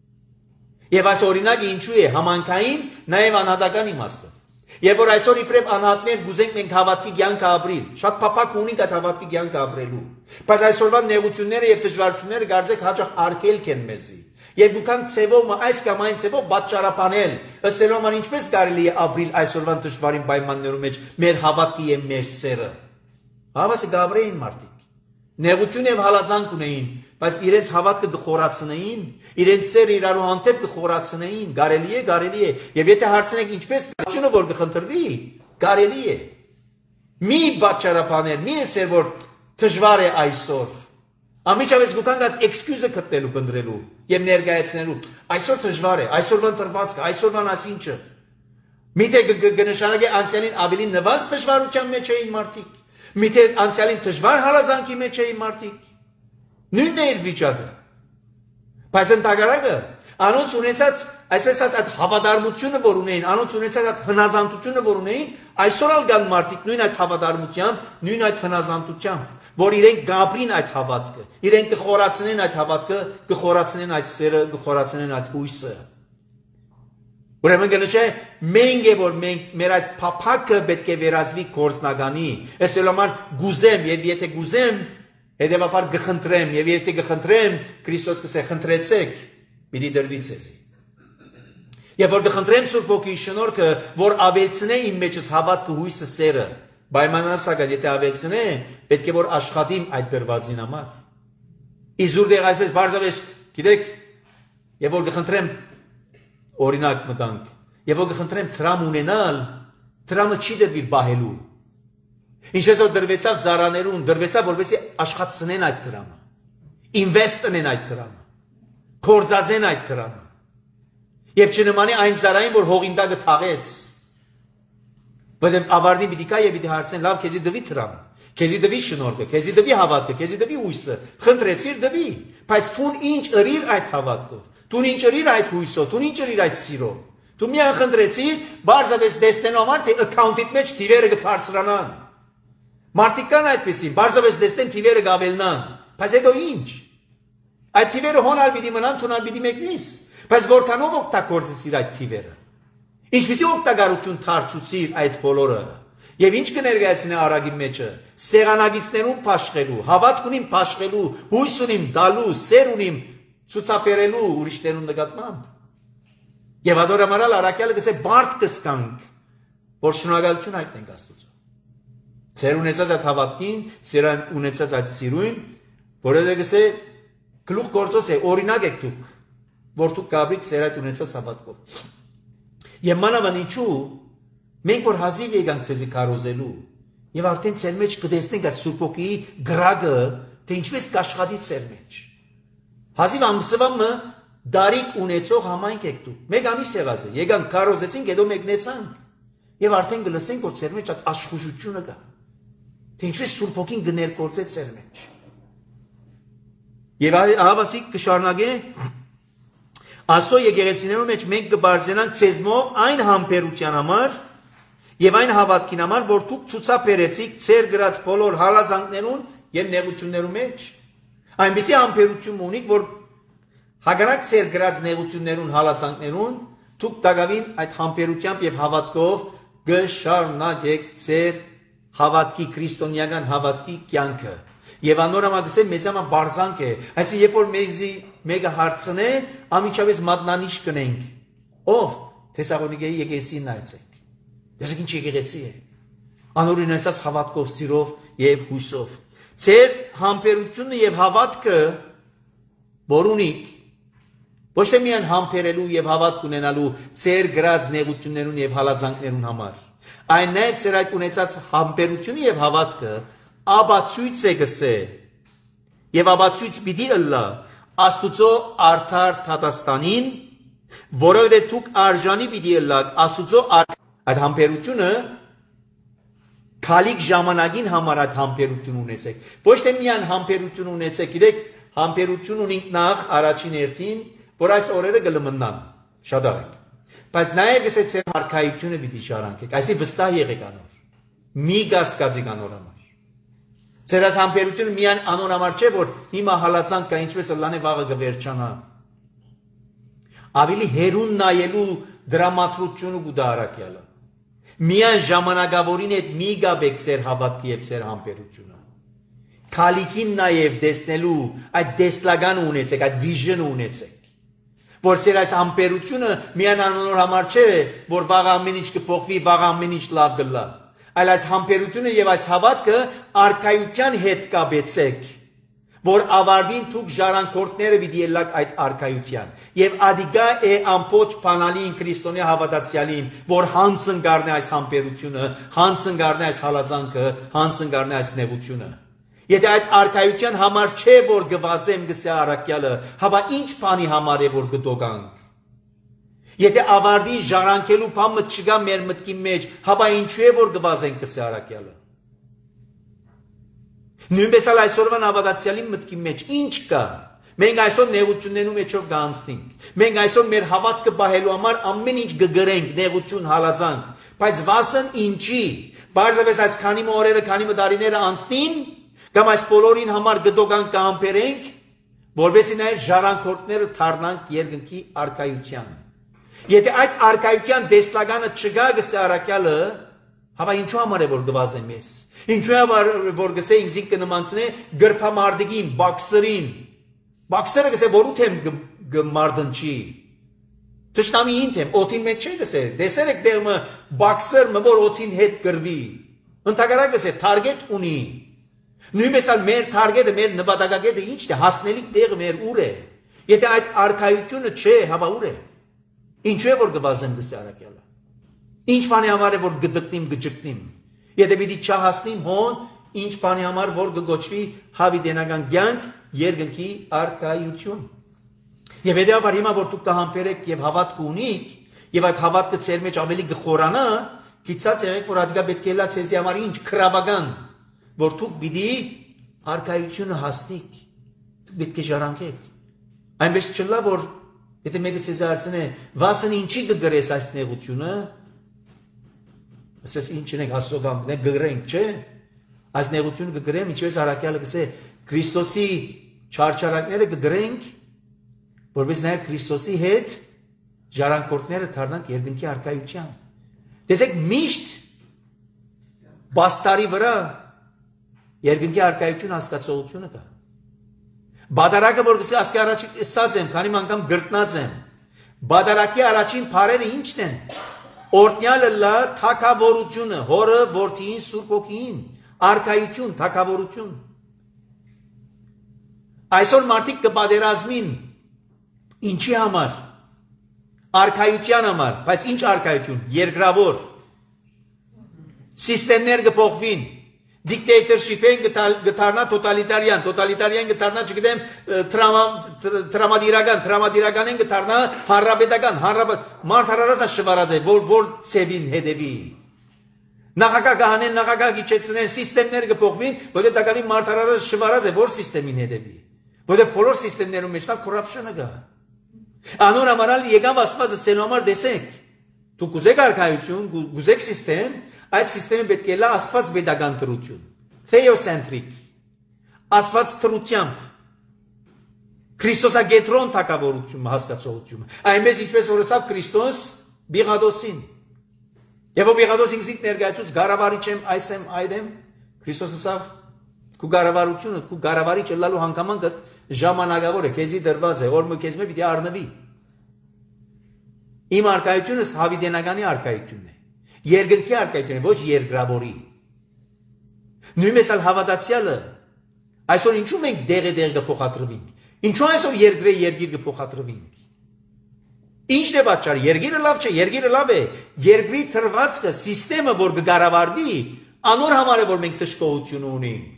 Եվ այս օրինակը ինչու է համանքային, նաև անհատական իմաստով։ Եվ որ այսօր իբրև անհատներ գուզենք մենք հավատքի կյանք ապրիլ, շատ փափակ ունենք այդ հավատքի կյանք ապրելու։ Բայց այսօրվա նեղությունները եւ դժվարությունները գարձեք հաճախ արգելք են մեզի։ Եվ դուքան ցևով այս կամ այն ցևով պատճառաբանել, ըսելով ման ինչպես կարելի է ապրիլ այսօրվա դժվարին պայմաններում մեջ մեր հավատքի եւ մեր սերը։ Հավասի Գաբրեին մարդիկ նեղություն եւ հալածանք ունեին, բայց իրենց հավատքը կխորացնեին, իրենց սերը իրարու հանդեպ կխորացնեին, կարելի է, եւ եթե հարցնեք ինչպես կարությունը որ կխնդրվի, կարելի է։ Մի պատճառաբաներ, մի էսեր որ դժվար է այսօր։ Ամիջավես գուքան այդ էքսկյուզը գտնելու կնդրելու եւ ներկայացնելու։ Այսօր դժվար է, այսօրվան տրվածքը, այսօրվան ասինչը։ Միթե կնշանակի անցյալին ավելի նվազ դժվարության մեջ էին մարդիկ։ Միթե անցյալին դժվար հալածանքի մեջ էին մարդիկ։ Նույնն է իր վիճակը։ Բայց ընդհանրակը անոնց ունեցած այսպես ասած այդ հավատարմությունը որ ունեին, անոնց ունեցած այդ հնազանդությունը որ ունեին, այսօր ալ կան մարդիկ նույն այդ հավատարմությամբ, նույն այդ հնազանդությամբ, որ իրենք գաբրին այդ հավատքը, իրենք կխորացնեն այդ հավատքը, կխորացնեն այդ սերը, կխորացնեն այդ հույսը։ Ուրեմն գնաչե մենք է որ մենք մեր այդ փափակը պետք է վերածվի գործնագանի։ Այսօր համար գուզեմ եւ եթե գուզեմ հետեւաբար գխնդրեմ եւ եթե գխնդրեմ Քրիստոս կսե խնդրեցեք պիտի դրվի ցեզի։ Եվ որ գխնդրեմ Սուրբ Ոգի շնորհքը որ ավելցնե իմ մեջս հավատքը հույսը սերը պայմաններ սակայն եթե ավելցնե պետք է որ աշխատիմ այդ դրվածին համար։ Իզուր դեղ այսպես բարձավես գիտեք եւ որ գխնդրեմ օրինակ մտանք եւ որ գխնդրեմ տրամ ունենալ տրամը չի դրվիր բահելու ինչպես որ դրվեցավ ծառաներուն դրվեցավ որպեսզի աշխատացնեն այդ տրամը ինվեստեն այդ տրամը կորձածեն այդ տրամը եւ չնմանի այն ծառային որ հողինդակը թաղեց բայց ավարտի պիտի կա եւ պիտի հարցեն լավ քեզի դվի տրամը քեզի դվի շնորհքը քեզի դվի հավատքը քեզի դվի հույսը խնդրեցիր դվի բայց թուն ինչ ըրիր այդ հավատքով Դու ինչ ըրիր այդ հույսով, դու ինչ ըրիր այդ սիրով։ Դու միայն խնդրեցիր, բարձավես դեսնենու համար թե account-իդ մեջ թիվերը կբարձրանան։ Մարդիկ կան այդպեսին, բարձավես դեսնեն թիվերը կավելնան, բայց հետո ինչ։ Այդ թիվերը հոնալ պիտի մնան, թունալ պիտի մեկնիս, բայց որքանով օգտագործեցիր այդ թիվերը։ Ինչպիսի օգտագործություն դարձուցիր այդ բոլորը։ Եվ ինչ կներկայացնի արագի մեջը, սեղանագիցներուն փաշխելու, հավատք ունիմ փաշխելու, հույս ունիմ դալու, սեր ունիմ ցուցաբերելու ուրիշներուն նկատմամբ։ Եվ adoramaral արաքյալը գսե բարդ կսկանք, որ շնորհակալություն հայտնենք Աստծո։ Ձեր ունեցած այդ հավատքին, ձեր ունեցած այդ սիրույն, որը գսե գլուխ գործոց է, օրինակ եք դուք, որ դուք գաբրիք ձեր այդ ունեցած հավատքով։ Եվ մանավանդ ինչու մենք որ հազիվ եկանք ցեզի կարոզելու, եւ արդեն ձեր մեջ կտեսնենք այդ Սուրբ Ոգիի գրագը, թե ինչպես կաշխատի ձեր մեջ։ Հազիվ ամսվամը դարիք ունեցող համայնք եք դու։ Մեկ ամիս եղած է, եկանք կարոզեցինք, հետո մեկնեցանք։ Եվ արդեն գլսենք, որ ձեր մեջ այդ աշխուժությունը կա։ Թե ինչպես Սուրբ Ոգին կներկործե ձեր մեջ։ Եվ ահավասիկ կշարունակե Աստծո եկեղեցիներու մեջ մենք կբարձրանանք ցեզմով այն համբերության համար եւ այն հավատքին համար, որ դուք ցուցաբերեցիք ձեր գրած բոլոր հալածանքներուն եւ նեղություններու մեջ։ Այնպիսի համբերություն ունիք, որ հագարակ ձեր գրած նեղություններուն հալածանքներուն դուք դակավին այդ համբերությամբ եւ հավատքով կշարունակեք ձեր հավատքի քրիստոնեական հավատքի կյանքը։ Եվ անորամակսե մեզ համար բարձանք է, այսինքն երբ որ մեզի մեկը հարցնե, ամիջավես մատնանիշ կնենք։ Ով Թեսաղոնիկեի եկեղեցին նայեցեք։ Դες ինչ եկեղեցի է։ Անորին ունեցած հավատքով, սիրով եւ հույսով։ Ձեր համբերությունը եւ հավատքը, որ ունիք, ոչ թե միայն համբերելու եւ հավատք ունենալու ձեր գրած նեղություններուն եւ հալածանքներուն համար, այն նաեւ ձեր այդ ունեցած համբերությունը եւ հավատքը աբացույց է գսե եւ աբացույց պիտի ըլլա Աստուծո արդար թատաստանին, որովհետեւ դուք արժանի պիտի ըլլաք Աստուծո այդ համբերությունը քալիք ժամանակին համար այդ համբերություն ունեցեք։ Ոչ թե միայն համբերություն ունեցեք, գիտեք, համբերություն ունենք նախ առաջին հերթին, որ այս օրերը կլմնան, շատ աղեք։ Բայց նաեւ գսե ձեր արքայությունը պիտի շարանկեք, այսի վստահ եղեք անոր։ Մի կասկածի անոր համար։ Ձեր այս համբերությունը միայն անոր համար չէ, որ հիմա հալածանք կա ինչպես ըլլան է վաղը կվերջանա։ Ավելի հերուն նայելու դրամատրությունը գուտա արաքյալը։ Միայն ժամանակավորին հետ մի գաբեք ձեր հավատքի եւ ձեր համբերությունը։ Քալիքին նաեւ դեսնելու այդ դեսլագանը ունեցեք, այդ վիժնը ունեցեք։ Որ ձեր այս համբերությունը միայն անոր համար չէ, որ վաղ ամեն ինչ կփոխվի, վաղ ամեն ինչ լավ կլա։ Այլ այս համբերությունը եւ այս հավատքը արքայության հետ կապեցեք, որ ավարտին դուք ժառանգորդները պիտի ելաք այդ արքայության եւ ադիգա է ամբողջ բանալին քրիստոնյա հավատացյալին, որ հանցն գարնե այս համբերությունը, հանցն գարնե այս հալածանքը, հանցն գարնե այս նեղությունը։ Եթե այդ արքայության համար չէ որ գվազեմ գսե արաքյալը, հաբա ինչ բանի համար է որ գդոգանք։ Եթե ավարտի ժառանգելու բանը չկա մեր մտքի մեջ, հաբա ինչու է որ գվազենք գսե արաքյալը։ Նույնպես այլ այսօրվան հավատացյալի մտքի մեջ ինչ կա, Մենք այսօր նեղություններու մեջով գանցնենք։ Մենք այսօր մեր հավատքը բահելու համար ամեն ինչ կգրենք, նեղություն, հալածանք, բայց վասն ինչի։ Բարձրապես այս քանի օրերը, քանի տարիները անցնին, կամ այս բոլորին համար գդոգան կամբերենք, որովհետեւ նաև ժառանգորդները դառնանք երկնքի արքայության։ Եթե այդ արքայության դեսլագանը չգա գսե առաքյալը, հավա ինչու համար է որ գվազեմ ես։ Ինչու է որ գսե ինձ կնմանցնե գրփամարդիկին, բոքսերին։ Բոքսերը գսե որու թեմ գմարդնչի։ Տշնամի ինտեմ, օթին մեջ չէ գսե։ Դեսերեք դերմը բոքսեր մը որ օթին հետ գրվի։ Ընթագարակ գսե թարգետ ունի։ Նույնպես ալ մեր թարգետը, մեր նպատակագետը ի՞նչն է, հասնելիք տեղը մեր ուր է։ Եթե այդ արքայությունը չէ, հավա ուր է։ Ինչու է որ գվազեմ գսե առաքյալը։ Ինչ բանի համար է որ գդկնիմ գճկնիմ։ Եթե պիտի չհասնիմ հոն, ինչ բանի համար որ գոչվի հավիտենական կյանք, երկնքի արքայություն։ Եվ հետեւաբար հիմա որ դուք կհամբերեք եւ հավատք ունիք, եւ այդ հավատքը ձեր մեջ ավելի գխորանա, գիծած եղեք որ ադիգա պետք է լա ցեզի համար ինչ քրավական, որ դուք պիտի արքայությունը հասնիք, դուք պետք է ժառանգեք։ Այնպես չլա որ եթե մեկը ցեզ հարցնե, վասն ինչի կգրես այս նեղությունը, ասես ինչն եք ասողամ, նեք գգրենք, չէ, այս նեղությունը կգրեմ, ինչպես առաքյալը կսե, Քրիստոսի չարչարանքները կգրենք, որպես նաև Քրիստոսի հետ ժառանգորդները դառնանք երկնքի արքայության։ Տեսեք միշտ բաստարի վրա երկնքի արքայություն հասկացողությունը կա։ Բադարակը որ գսի ասկի առաջին ասած եմ, քանի անգամ գրտնած եմ։ Բադարակի առաջին բարերը ի՞նչն են։ Օրտնյալը լա թակավորությունը, հորը որդին Սուրբ Հոգին, արքայություն, թակավորություն։ Այսօր մարդիկ կպատերազմին ինչի համար։ Արքայության համար, բայց ինչ արքայություն, երկրավոր։ Սիստեմներ կփոխվին։ Դիկտատորշիփեն գտարնա տոտալիտարյան, տոտալիտարյան գտարնա չգիտեմ տրամադիրականեն գտարնա հանրապետական, մարդ հարարած շվարած է, որ ծևին հետևի։ Նախագահ կհանեն, նախագահ գիչեցնեն, սիստեմներ կփոխվին, որտեղ տակավին մարդ հարարած շվարած է, որ սիստեմին հետևի։ Որտեղ բոլոր սիստեմներում մեջ կոռուպցիոնը կա։ Անոր ամարալ եկավ ասվածը սելու համար դեսեք։ Դուք ուզեք արքայություն, ուզեք սիստեմ, այդ սիստեմը պետք է լա ասված pedagogan տրություն, theocentric, ասված տրությամբ, Քրիստոսագետրոն թակավորություն հասկացողություն, այնպես ինչպես որ ասավ Քրիստոս Բիղադոսին, եւ ով Բիղադոս ինքնին ներկայացուց գարավարիչ եմ, այս եմ, այդ եմ, Քրիստոս ասավ քու գարավարությունը, քու գարավարիչ ելալու հանգամանքդ ժամանակավոր է, քեզի դրված է, որ քեզ մե պիտի առնվի։ Իմ արքայությունս հավիտենականի արքայությունն է։ Երկնքի արքայություն է, ոչ երկրավորի։ Նույնպես ալ հավատացյալը այսօր ինչու մենք դեղը կփոխադրվենք։ Ինչու այսօր երկիր կփոխադրվենք։ Ինչն է պատճառը։ Երկիրը լավ չէ, երկիրը լավ է։ Երկրի թրվածքը, սիստեմը, որ կկառավարվի, անոր համար է որ մենք դժկողություն ունենք։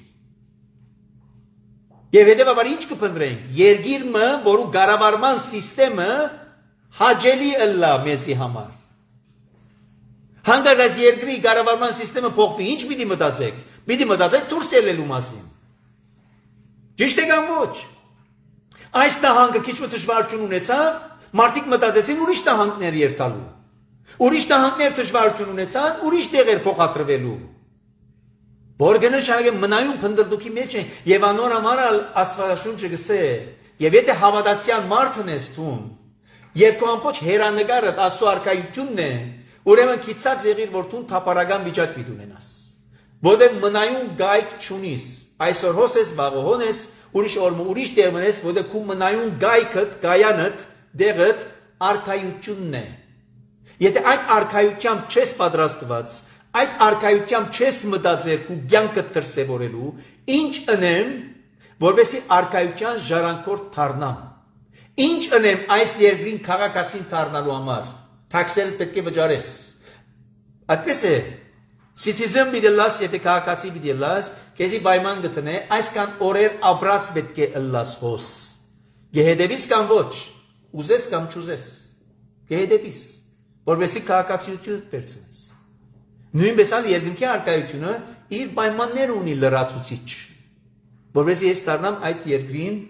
Եվ հետևաբար ինչ կփնտրենք։ Երկիրը, որու կառավարման սիստեմը հաջելի ըլլա մեզի համար։ Հանկարծ այս երկրի կառավարման սիստեմը փոխվի, ինչ պիտի մտածեք։ Պիտի մտածեք դուրս ելնելու մասին։ Ճիշտ է կամ ոչ։ Այս տահանգը քիչ մը դժվարություն ունեցավ, մարդիկ մտածեցին ուրիշ տահանգներ երթալու։ Ուրիշ տահանգներ դժվարություն ունեցան, ուրիշ տեղեր փոխադրվելու։ Որ գնահատակը մնայուն փնդրդուքի մեջ է եւ անոր համար Աստվածաշունչը գսե, եւ եթե հավատացյան մարդն ես դու, եւ քո ամբողջ հերանեկարը Աստծո արքայությունն է, ուրեմն քիծած եղիր որ դու թափարական վիճակ պիտի ունենաս։ Որտեղ մնայուն գայք չունիս, այսօր հոսես վաղոհոնես, ուրիշ օրը ուրիշ դերմն ես, որտեղ քու մնայուն գայքդ, գայանդ, դեղդ արքայությունն է։ Եթե այդ արքայությամբ չես պատրաստված, այդ արքայությամբ չես մտածեր ու կյանքդ դրսևորելու, ինչ ընեմ, որովհետեւ արքայության ժառանգորդ դառնամ։ Ինչ ընեմ այս երկրին քաղաքացին դառնալու համար, թաքսել պետք է վճարես։ Այդպես է, citizen պիտի լաս, եթե քաղաքացի պիտի լաս, քեզի պայման գտնե, այսքան օրեր ապրած պետք է ըլլաս հոս։ Գեհեդևիս կամ ոչ, ուզես կամ չուզես, գեհեդևիս, որովհետեւ քաղաքացիություն վերցնես։ Նույնպես ալ երկնքի արքայությունը իր պայմաններ ունի լրացուցիչ, որովհետեւ ես դառնամ այդ երկրին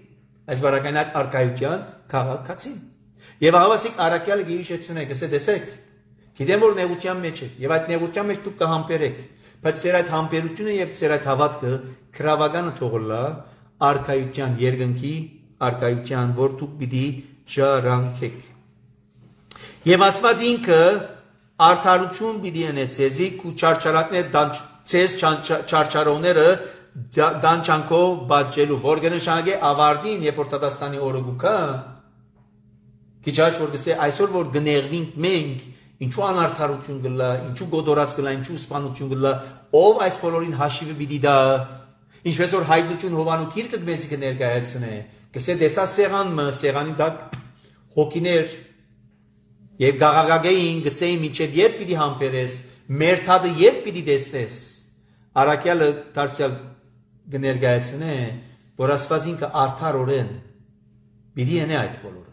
այս բարակային այդ արկայության քաղաքացին։ Եվ ահավասիկ առաքյալը գիշեցնեք, ասե տեսեք, գիտեմ որ նեղության մեջ եք, եւ այդ նեղության մեջ դուք կհամբերեք, բայց ծեր այդ համբերությունը եւ ծեր այդ հավատքը քրավականը թողլա արկայության երկնքի արկայության, որ դուք պիտի ժառանգեք։ Եվ ասված ինքը արդարություն պիտի ունեցեզի ու չարչարակներ ցես չարչարողները դանչանքով բաճելու, որ կնշանակե ավարտին, երբ որ Տատաստանի օրը գուքա, քիչ առաջ որ գսե այսօր որ գներվինք մենք, ինչու անարդարություն գլա, ինչու գոդորած գլա, ինչու սպանություն գլա, ով այս բոլորին հաշիվը պիտի դա, ինչպես որ հայտնություն Հովանու գիրքը մեզ կներկայացնե, գսե դեսա սեղանը, սեղանի տակ հոգիներ եւ գաղաղագեին գսեին միջև երբ պիտի համբերես, մերթադը երբ պիտի տեսնես, առաքյալը դարձյալ կներկայացնե, որ ասված ինքը արդարորեն պիտի ենե այդ բոլորը,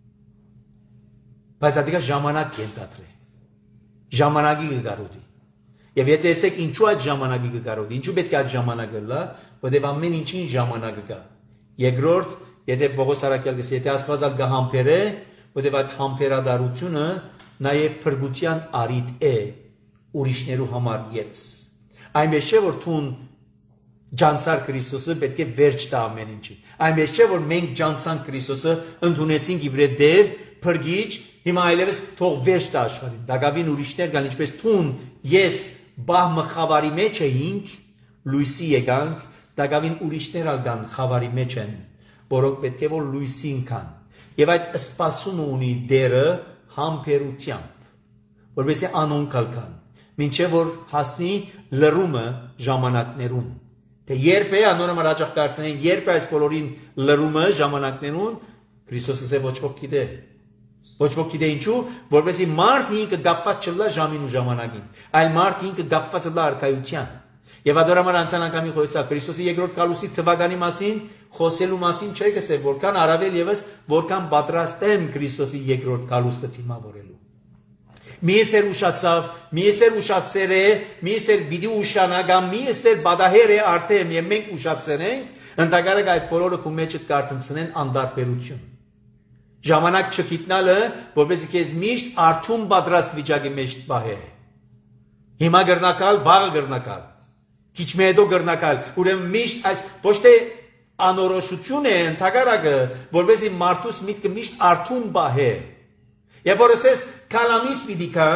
բայց ադիկա ժամանակ կենտատրե, ժամանակի կգարոդի, եւ եթե եսեք ինչու այդ ժամանակի կգարոդի, ինչու պետք է այդ ժամանակը լա, որտեւ ամեն ինչին ժամանակը կա, երկրորդ, եթե Պողոս առաքյալ գսի, եթե ասվածալ կհամբերե, որտեւ այդ համբերադարությունը նաեւ փրկության առիթ է ուրիշներու համար ևս, այնպես չէ որ թուն ջանցար Քրիստոսը պետք է վերջ տա ամեն ինչի, այնպես չէ որ մենք ջանցանք Քրիստոսը ընդունեցինք իբրե դեր, փրկիչ, հիմա այլևս թող վերջ տա աշխարհին, դակավին ուրիշներ կան, ինչպես թուն ես բահմը խավարի մեջ էինք, լույսի եկանք, դակավին ուրիշներ ալգան խավարի մեջ են, որոնք պետք է որ լույսին կան, եւ այդ սպասումը ունի դերը համբերությամբ, որովհետեւ անոնք կան, մինչեւ որ հասնի լրումը ժամանակներուն, թե երբ է անոնոմար հաճախ կարծեն, երբ է այս բոլորին լրումը ժամանակներուն, Քրիստոսը զե ոչ ոք գիտե, ոչ ոք գիտե ինչու, որովհետեւ մարդ ինքը գապված չլա ժամին ու ժամանակին, այլ մարդ ինքը գապված լա արքայության, եւ ադորամար անցան անգամի խոյցա Քրիստոսի երկրորդ կալուսի թվականի մասին խոսելու մասին չէ գսե, որքան առավել եւս որքան պատրաստ եմ Քրիստոսի երկրորդ կալուստը թիմավորելու։ Միեսեր ուշացավ, միեսեր ուշացել է, միեսեր պիտի ուշանա, կամ միեսեր բադահեր է արդեն եւ մենք ուշացնենք, ընդհանրապես այդ բոլորը քո մեջը կարտնցնեն անդարբերություն։ Ժամանակ չգիտնալը, որովհետեւ քեզ միշտ արթուն պատրաստ վիճակի մեջ պահե։ Հիմա գրնակալ, վաղը գրնակալ, քիչ մե հետո գրնակալ, ուրեմն միշտ այս ոչ թե անորոշություն է ընդհանրապես, որովհետեւ մարդուս միտքը միշտ արթուն պահե։ Եվ որ ասես կալամիս պիտի կա,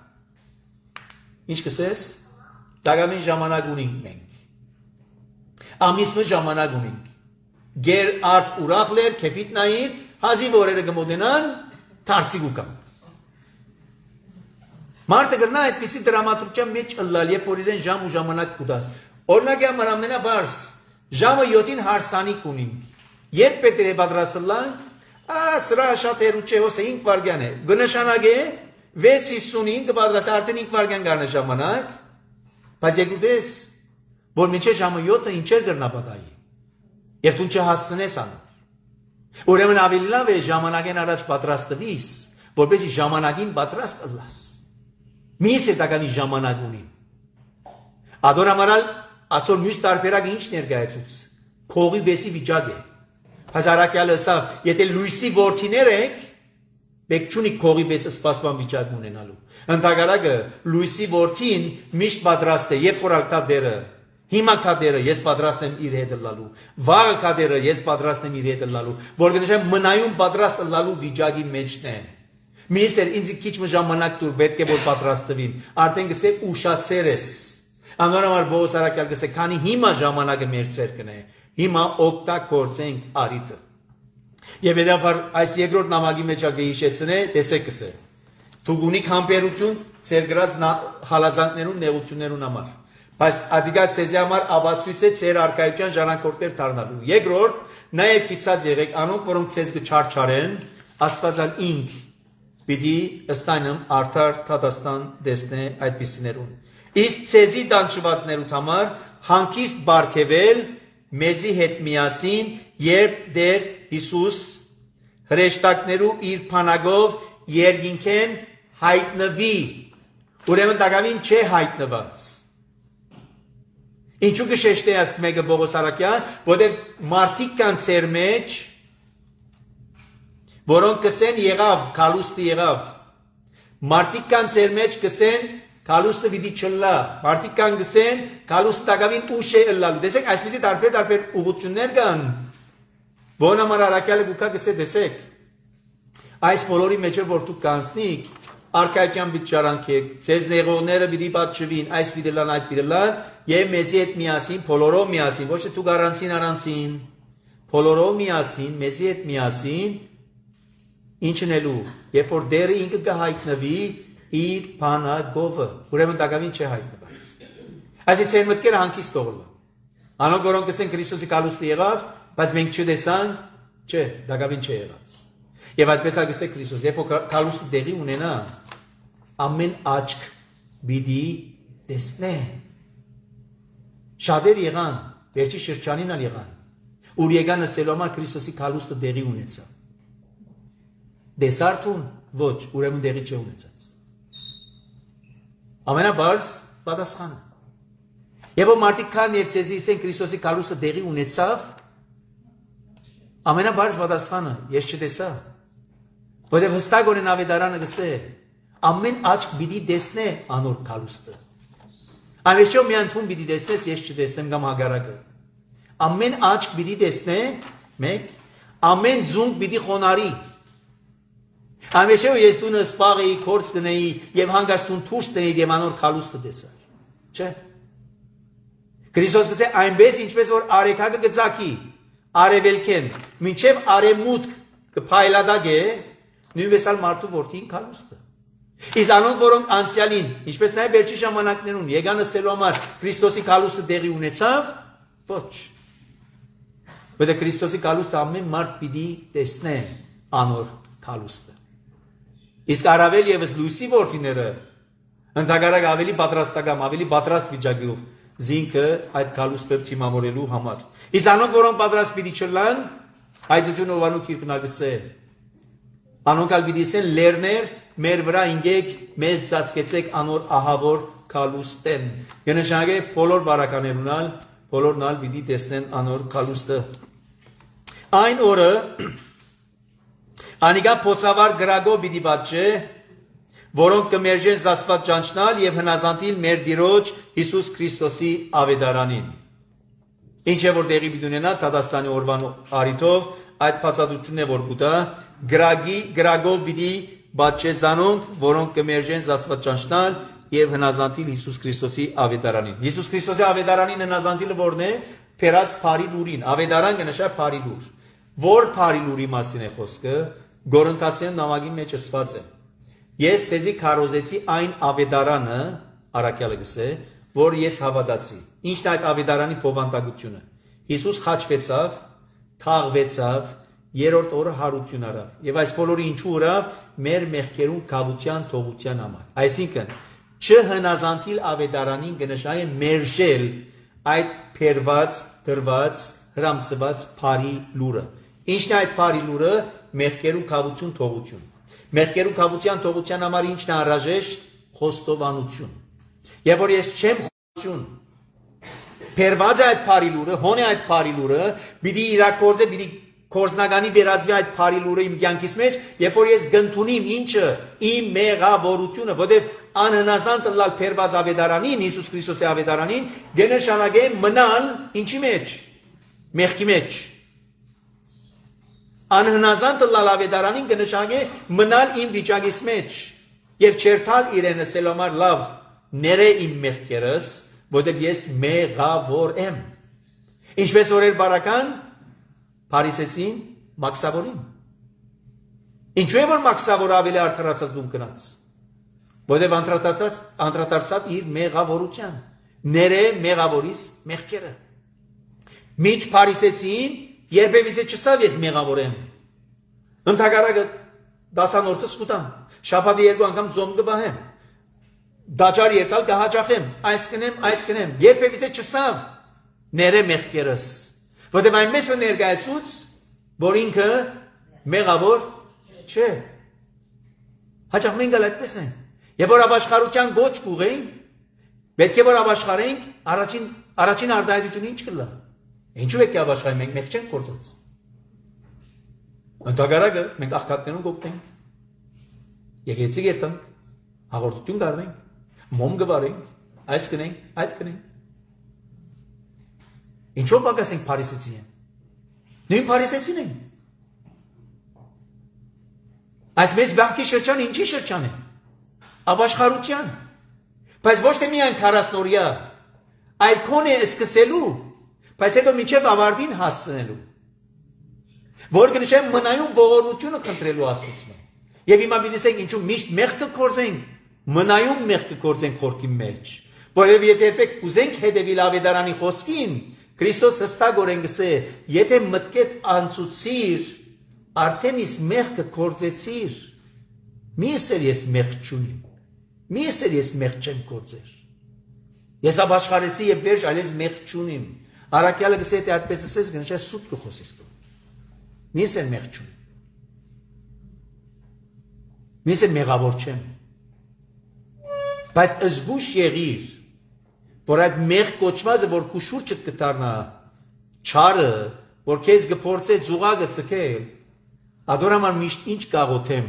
ինչ կսես, դագամին ժամանակ ունինք մենք, ամիսմը ժամանակ ունինք, գեր արդ ուրախ լեր, կեվիտ նայիր, հազի որերը գմոդենան, թարցիկ ու կան։ Մարդը գրնա այդպիսի դրամատրության մեջ ըլլալ, երբ որ իրեն ժամ ու ժամանակ կուտաս, օրնակ եմ ամենաբարս, ժամը 7-ին հարսանիք ունինք, երբ պետք է պատրաստելանք, սրա շատ հերու չէ, հոսը 5 վարգյան է, գնշանակ է, 6:55 կպադրաս, արդեն 5 վարգյան գարն է ժամանակ, բայց երկու դես, որ միջե ժամը 7-ը ինչեր գրնապատայի, և տուն չհասցնես անոր, ուրեմն ավելի լավ է ժամանակեն առաջ պատրաստվիս, որպեսի ժամանակին պատրաստ ըլլաս, մի սերտականի ժամանակ ունին, ադորամարալ ասոր մյուս տարբերակ ինչ ներկայացուց, քողի բեսի վիճակ է, Հազարակյալը սա, եթե լույսի որդիներ եք, մեկ չունի քողի բեսը սպասման վիճակ ունենալու։ Ընդհանրակը լույսի որդին միշտ պատրաստ է, երբ որ կա դերը, հիմա կա դերը, ես պատրաստ եմ իր հետ լալու, վաղը կա դերը, ես պատրաստ եմ իր հետ լալու, որ կնշեմ մնայուն պատրաստ լալու վիճակի մեջն է։ Միսեր ինձ քիչ ժամանակ դուր պետք է որ պատրաստվին, արդեն գսե ուշացեր ես։ Անորոմար Պողոս առաքյալ գսե, քանի հիմա ժամանակը մեր ցերկն է, հիմա օգտագործենք արիտը։ Եվ հետաբար այս երկրորդ նամակի մեջ հիշեցնե, տեսեք կսե։ Դուք ունիք համբերություն ձեր գրած հալածանքներուն, նեղություններուն համար։ Բայց ադիգա ցեզի համար աբացույց է ձեր արկայության ժառանգորդներ դառնալու։ Երկրորդ, նաև քիծած եղեք անոնք, որոնք ցեզ կչարչարեն, Աստվածալ ինք պիտի ըստայնմ արդար Թատաստան դեսնե այդպիսիներուն։ Իսկ ցեզի դանչվածներուդ համար հանգիստ բարգեվել մեզի հետ միասին, երբ դեր Հիսուս հրեշտակներու իր փանագով երկինքեն հայտնվի, ուրեմն տակավին չէ հայտնված։ Ինչու կշեշտե այս մեկը Պողոս առաքյալ, որտեղ մարդիկ կան ծեր մեջ, որոնք կսեն եղավ, կալուստը եղավ։ Մարդիկ կան ծեր մեջ կսեն կալուստը պիտի չլա։ Մարդիկ կան կսեն կալուստը տակավին ուշ է ըլլալու։ Տեսեք, այսպիսի տարբեր ուղղություններ կան։ Որն համար առաքյալը գուկա կսե տեսեք։ Այս բոլորի մեջ որ դուք կանցնիք, արքայության պիտի ճարանքեք, ձեզ նեղողները պիտի պատժվին, այս պիտի լան, այդ պիտի լան, եւ մեզի հետ միասին, բոլորով միասին, ոչ թե դուք առանցին, բոլորով միասին, մեզի հետ միասին, ինչն էլու, երբ որ դերը ինքը կհայտնվի իր բանակովը, ուրեմն տակավին չէ հայտնված։ Այսինքն ցեր մտքերը հանգիստ թողնա։ Անոնք որոնք կսեն Քրիստոսի կալուստը եղավ, բայց մենք չտեսանք, չէ, տակավին չէ եղած։ Եվ այդպես ագսե Քրիստոս, երբ որ կալուստը դեղի ունենա, ամեն աչք պիտի տեսնե։ Շատեր եղան, վերջի շրջանին ալ եղան, ուր եկան ասելու համար Քրիստոսի կալուստը դեղի ունեցավ։ Դեսարթուն ոչ, ուրեմն դեղի չունեցած։ Ամենաբարձ պատասխանը։ Եվ որ մարդիկ կան եւ ցեզի ասեն Քրիստոսի կալուստը դեղի ունեցավ, ամենաբարձ պատասխանը ես չտեսա։ Որտեղ հստակ օրեն ավետարանը գսե ամեն աչք պիտի տեսնե անոր կալուստը։ Ամենշո մի անդում պիտի տեսնես, ես չտեսնեմ կամ հագարակը։ Ամեն աչք պիտի տեսնե, մեկ, ամեն ձունկ պիտի խոնարի։ Ամենշո ես տունը սպաղեի, կորց կնեի եւ հանգած տուն դուրս տնեի եւ անոր կալուստը տեսար։ Չէ։ Քրիստոս գսե այնպես ինչպես որ արեքակը գծակի, արևելքեն, մինչև արևմուտք կփայլադագե, նույնպես ալ մարդու որդին կալուստը։ Իսկ անոնք որոնք անցյալին, ինչպես նաև վերջի ժամանակներուն եկան ասելու համար Քրիստոսի կալուստը դեղի ունեցավ, ոչ։ Որտեղ Քրիստոսի կալուստը ամեն մարդ պիտի տեսնե անոր կալուստը։ Իսկ առավել եւս լույսի որդիները ընդհանրակ ավելի պատրաստական, ավելի պատրաստ վիճակով զինքը այդ կալուստը թիմավորելու համար։ Իսկ անոնք որոնք պատրաստ պիտի չլան, հայտությունը ովանուք իր կնագսե։ Անոնք ալ պիտի ասեն լերներ մեր վրա ինգեք մեզ ծածկեցեք անոր ահավոր կալուստեն։ Գնշագե բոլոր բարականերունալ, բոլորն ալ պիտի տեսնեն անոր կալուստը։ Այն օրը անիկա փոցավար գրագով պիտի պատժե, որոնք կմերժեն զասված ճանչնալ եւ հնազանդին մեր Տիրոջ Հիսուս Քրիստոսի ավետարանին։ Ինչ է որ դեղի պիտի ունենա Թադաստանի օրվան արիթով այդ բացատրությունն է որ կուտա գրագով պիտի պատժե զանոնք, որոնք կմերժեն զասված ճանչնալ եւ հնազանդին Հիսուս Քրիստոսի ավետարանին։ Հիսուս Քրիստոսի ավետարանին հնազանդիլը որն է փերած փարի լուրին, ավետարան կնշա փարի լուր։ Որ փարի լուրի մասին է խոսքը, Գորընթացյան նամակի մեջ ասված է։ Ես ցեզի քարոզեցի այն ավետարանը, առաքյալը գսե, որ ես հավատացի։ Ինչն է այդ ավետարանի բովանդակությունը։ Հիսուս խաչվեցավ, թաղվեցավ, երրորդ օրը հարություն արավ։ Եվ այս բոլորը ինչու ուրավ մեր մեղքերուն կավության թողության համար։ Այսինքն չհնազանդիլ ավետարանին կնշάει մերժել այդ փերված, դրված, հրամցված փարի լուրը։ Ինչն է այդ փարի լուրը, մեղքերու կավություն թողություն։ Մեղքերու կավության թողության համար ինչն է անհրաժեշտ խոստովանություն։ Եվ որ ես չեմ խոստություն, փերված է այդ փարի լուրը, հոն է այդ փարի լուրը, պիտի իրակորձե, պիտի կորզնականի վերածվի այդ փարի լուրը իմ կյանքիս մեջ, երբ որ ես գնդունիմ ինչը իմ մեղավորությունը, որտեղ անհնազանդ լալ փերված ավետարանին, Հիսուս Քրիստոսի ավետարանին, գնշանագե մնալ ինչի մեջ, մեղքի մեջ։ Անհնազանդ լալ ավետարանին գնշանագե մնալ իմ վիճակիս մեջ եւ չերթալ իրեն ասել համար լավ, ները իմ մեղքերս, որտեղ ես մեղավոր եմ։ Ինչպես օրեր բարական Փարիսեցին մաքսավորին։ Ինչու է որ մաքսավորը ավելի արդարացած դու կնաց։ Որտեղ անդրադարձավ իր մեղավորության։ Ները մեղավորիս մեղքերը։ Միջ Փարիսեցին երբևիցե չսավ ես մեղավոր եմ։ Ընդհակառակը դասանորդը սկուտամ։ Շաբաթի երկու անգամ ծոմ կբահեմ։ Դաջար երթալ կհաճախեմ, այս կնեմ, այդ կնեմ։ Երբևիցե չսավ ները մեղքերս։ Որտեղ այնպես է ներկայացուց, որ ինքը մեղավոր չէ։ Հաճախ մենք այդպես են։ Եվ որ ապաշխարության գոչ կուղեին, պետք է որ ապաշխարենք, առաջին արտահայտությունը ինչ կլա։ Ինչու է ապաշխարենք, մենք չենք գործած։ Ընդհակառակը մենք աղքատներուն կօգնենք։ Եկեցի երթանք, հաղորդություն կառնենք, մոմ կվարենք, այս կնենք, այդ կնենք։ Ինչո՞վ պակասենք փարիսեցի են։ Նույն փարիսեցին են։ Այս մեծ բախքի շրջանը ինչի շրջան է։ Ապաշխարության։ Բայց ոչ թե միայն 40-օրյա, այլ քոնե սկսելու, բայց հետո մինչև ավարտին հասնելու։ Որ կնշեմ մնայուն ողորմությունը խնդրելու Աստծո։ Եվ հիմա դիտենք ինչու միշտ մեղք կգործենք, մնայուն մեղք կգործենք խորքի մեջ։ Որովհետև եթե երբեք ուզենք հետևել ավետարանի խոսքին, Քրիստոս հստակորեն գսե, եթե մտքեդ անցուցիր, արդեն իսկ մեղքը գործեցիր։ Մի ասել ես մեղք չունիմ։ Մի ասել ես մեղք չեմ գործեր։ Ես ապաշխարեցի եւ վերջ այլես մեղք չունիմ։ Արաքյալը գսե թե այդպես ասես գնշե սուտ կխոսես դու։ Մի ասել մեղք չունիմ։ Մի ասել մեղավոր չեմ։ Բայց զգուշ եղիր, որ այդ մեղք կոչվածը, որ քու շուրջը կդառնա չարը, որ քեզ կփորձե ծուղակը ցկել, ադորամար միշտ ինչ կաղոթեմ։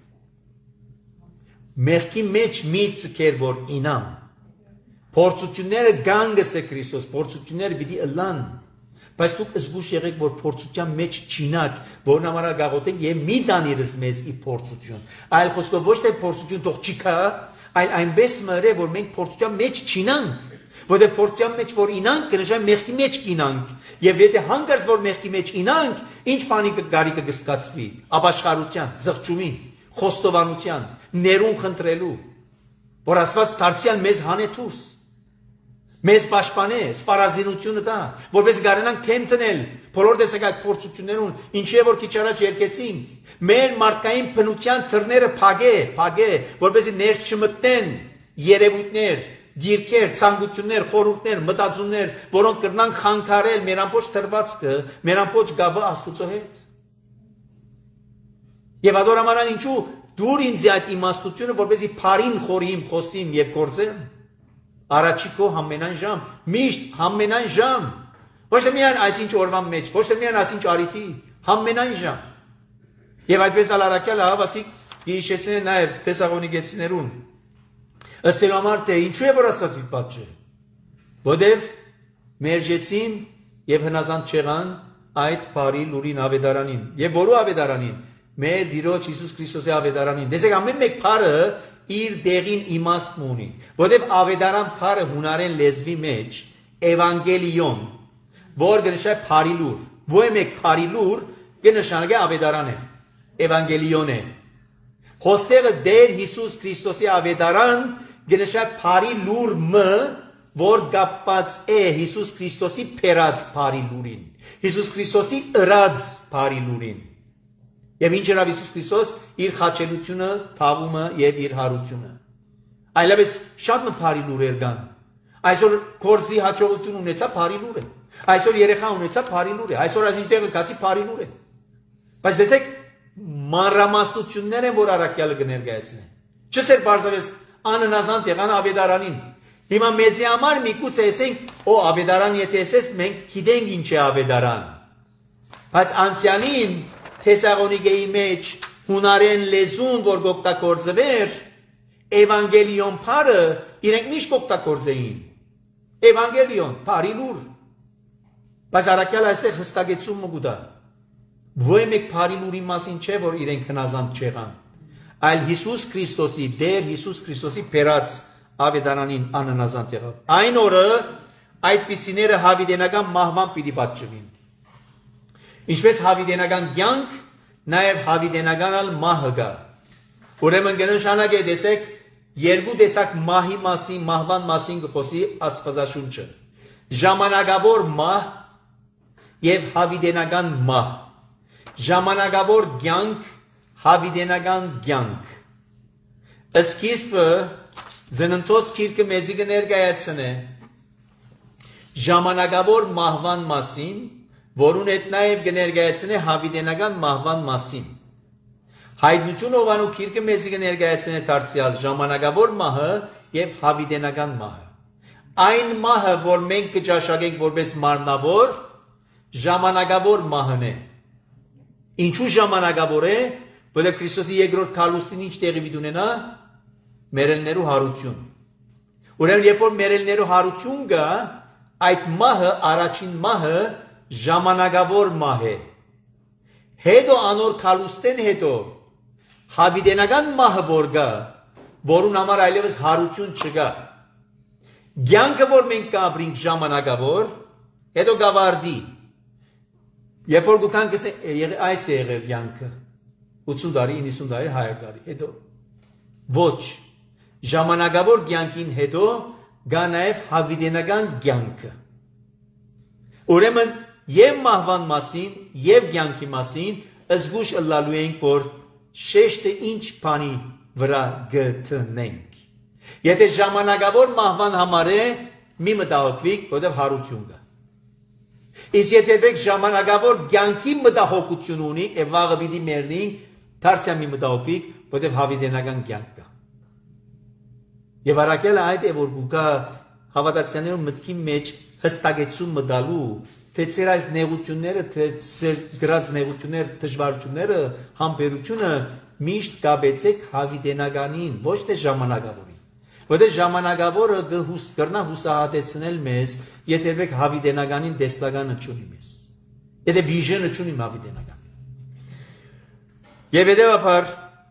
Մեղքի մեջ մի ցկեր որ ինամ։ Փորձությունները գանգս է Քրիստոս, փորձությունները պիտի ըլան։ Բայց դուք զգուշ եղեք, որ փորձության մեջ չինակ, որն համար գաղոթենք եւ մի դանիրս մեզ ի փորձություն։ Այլ խոսքով ոչ թե փորձություն թող չի կա, այլ այնպես մրե, որ մենք փորձության մեջ չինանք։ Որտեղ փորձության մեջ որ ինանք, կնշան մեղքի մեջ կինանք։ Եվ եթե հանկարծ որ մեղքի մեջ ինանք, ինչ բանի գարիկը կսկացվի, ապաշխարության, զղջումի, խոստովանության, ներուն խնդրելու, որ Աստված դարձյալ մեզ հանե դուրս, մեզ պաշտպանե, սպառազինությունը տա, որպես գարենանք թեմ տնել, բոլոր տեսակ այդ փորձություններուն, ինչի է որ քիչ առաջ երկեցինք, մեր մարդկային բնության թռները փագե, որպեսզի ներս չմտնեն երևույթներ, գիրքեր, ցանկություններ, խորհուրդներ, մտածումներ, որոնք կրնան խանգարել մեր ամբողջ թրվածքը, մեր ամբողջ գաբը Աստծո հետ։ Եվ ադորամանան ինչու դուր ինձ այդ իմաստությունը, որպեսզի փարին խորիմ, խոսիմ եւ գործեմ, առաջիկո համենայն ժամ, միշտ համենայն ժամ, ոչ թե միայն այսինչ օրվան մեջ, ոչ թե միայն այսինչ արիթի, համենայն ժամ։ Եվ այդպես ալարակյալը հավասիկ գիշեցին նաեւ Թեսաղոնիկեցիներուն Ըստ համար թե ինչու է որ Աստված պատճե։ Որտեվ մերժեցին եւ հնազանդ չեղան այդ բարի լուրին ավետարանին։ Եվ որու ավետարանին։ Մեր Տիրոջ Հիսուս Քրիստոսի ավետարանին։ Տեսեք ամեն մեկ բառը իր դեղին իմաստն ունի։ Որտեվ ավետարան բառը հունարեն լեզվի մեջ Էվանգելիոն, որ գնշե բարի լուր։ Ոչ մեկ բարի լուր կնշանակե ավետարան է։ Էվանգելիոն է։ Հոստեղը Տեր Հիսուս Քրիստոսի ավետարան գնշա բարի լուր մը, որ գապված է Հիսուս Քրիստոսի փերած բարի լուրին, Հիսուս Քրիստոսի ըրած բարի լուրին։ Եվ ինչ էր Հիսուս Քրիստոս իր խաչելությունը, թավումը եւ իր հարությունը։ Այլևս շատ մը բարի լուրեր կան։ Այսօր կորզի հաջողություն ունեցա բարի լուր է։ Այսօր երեխա ունեցա բարի լուր է։ Այսօր այսինչ տեղը կացի բարի լուր է։ Բայց տեսեք մանրամասնություններ են, որ առաքյալը կներկայացնի։ Չսեր բարձավես աննազանդ եղան ավետարանին։ Հիմա մեզի համար միգուցե ասենք, օ ավետարան եթե ասես մենք գիտենք ինչ է ավետարան։ Բայց անցյալին Թեսաղոնիկեի մեջ հունարեն լեզուն, որ գօգտագործվեր, Էվանգելիոն բառը իրենք միշտ գօգտագործեին։ Էվանգելիոն, բարի լուր։ Բայց առաքյալը այստեղ հստակեցում մգուտա։ Ոչ մեկ բարի լուրի մասին չէ, որ իրենք հնազանդ չեղան, այլ Հիսուս Քրիստոսի, Տեր Հիսուս Քրիստոսի փերած ավետարանին անհնազանդ եղավ։ Այն օրը այդպիսիները հավիտենական մահվան պիտի պատժվին։ Ինչպես հավիտենական կյանք, նաև հավիտենական մահը կա։ Ուրեմն կնշանակե տեսեք երկու տեսակ մահի մասին, մահվան մասին կխոսի Աստվածաշունչը։ Ժամանակավոր մահ եւ հավիտենական մահ։ Ժամանակավոր կյանք, հավիտենական կյանք։ Սկիզբը Ծննդոց գիրքը մեզի կներկայացնե ժամանակավոր մահվան մասին, որուն հետ նաև կներկայացնե հավիտենական մահվան մասին։ Հայտնություն ովանու գիրքը մեզի կներկայացնե դարձյալ ժամանակավոր մահը եւ հավիտենական մահը։ Այն մահը, որ մենք կճաշակենք որպես մարմնավոր, ժամանակավոր մահն է։ Ինչու ժամանակավոր է, որտեղ Քրիստոսի երկրորդ քալուստին ինչ տեղի ունենա, մերելներու հարություն։ Ուրեմն երբ որ մերելներու հարություն գա, այդ մահը առաջին մահը ժամանակավոր մահ է։ Հետո անոր քալուստեն հետո հավիտենական մահը որ գա, որուն համար այլևս հարություն չկա։ Կյանքը որ մենք կապրինք ժամանակավոր, հետո գավարդի։ Երբ որ գուքան կսեն այս է եղել կյանքը 80 տարի, 90 տարի, 100 տարի, հետո ոչ ժամանակավոր կյանքին հետո գա նաև հավիտենական կյանքը։ Ուրեմն եւ մահվան մասին եւ կյանքի մասին զգուշ ըլլալու ենք, որ շեշտը ինչ բանի վրա գտնենք։ Եթե ժամանակավոր մահվան համար է, մի մտահոգվիկ, որտեղ հարություն կա։ Իսկ եթե դեք ժամանակավոր կյանքի մտահոգություն ունի, եւ վաղը պիտի մեռնենք, դարձյալ մի մտահոգվիկ, որտեղ հավիտենական կյանք կա։ Եվ առաքելը այդ է, որ գուկա հավատացյալներու մտքի մեջ հստակեցում մտալու, թե ծեր այս նեղությունները, թե ծեր գրած նեղությունները, դժվարությունները, համբերությունը միշտ կապեցեք հավիտենականին, ոչ թե ժամանակավորին։ Որտեղ ժամանակավորը կգրնա հուսահատեցնել մեզ, եթե մենք հավիտենականին տեսլականը չունի մեզ։ Եթե վիժենը չունի հավիտենական։ Եվ հետևաբար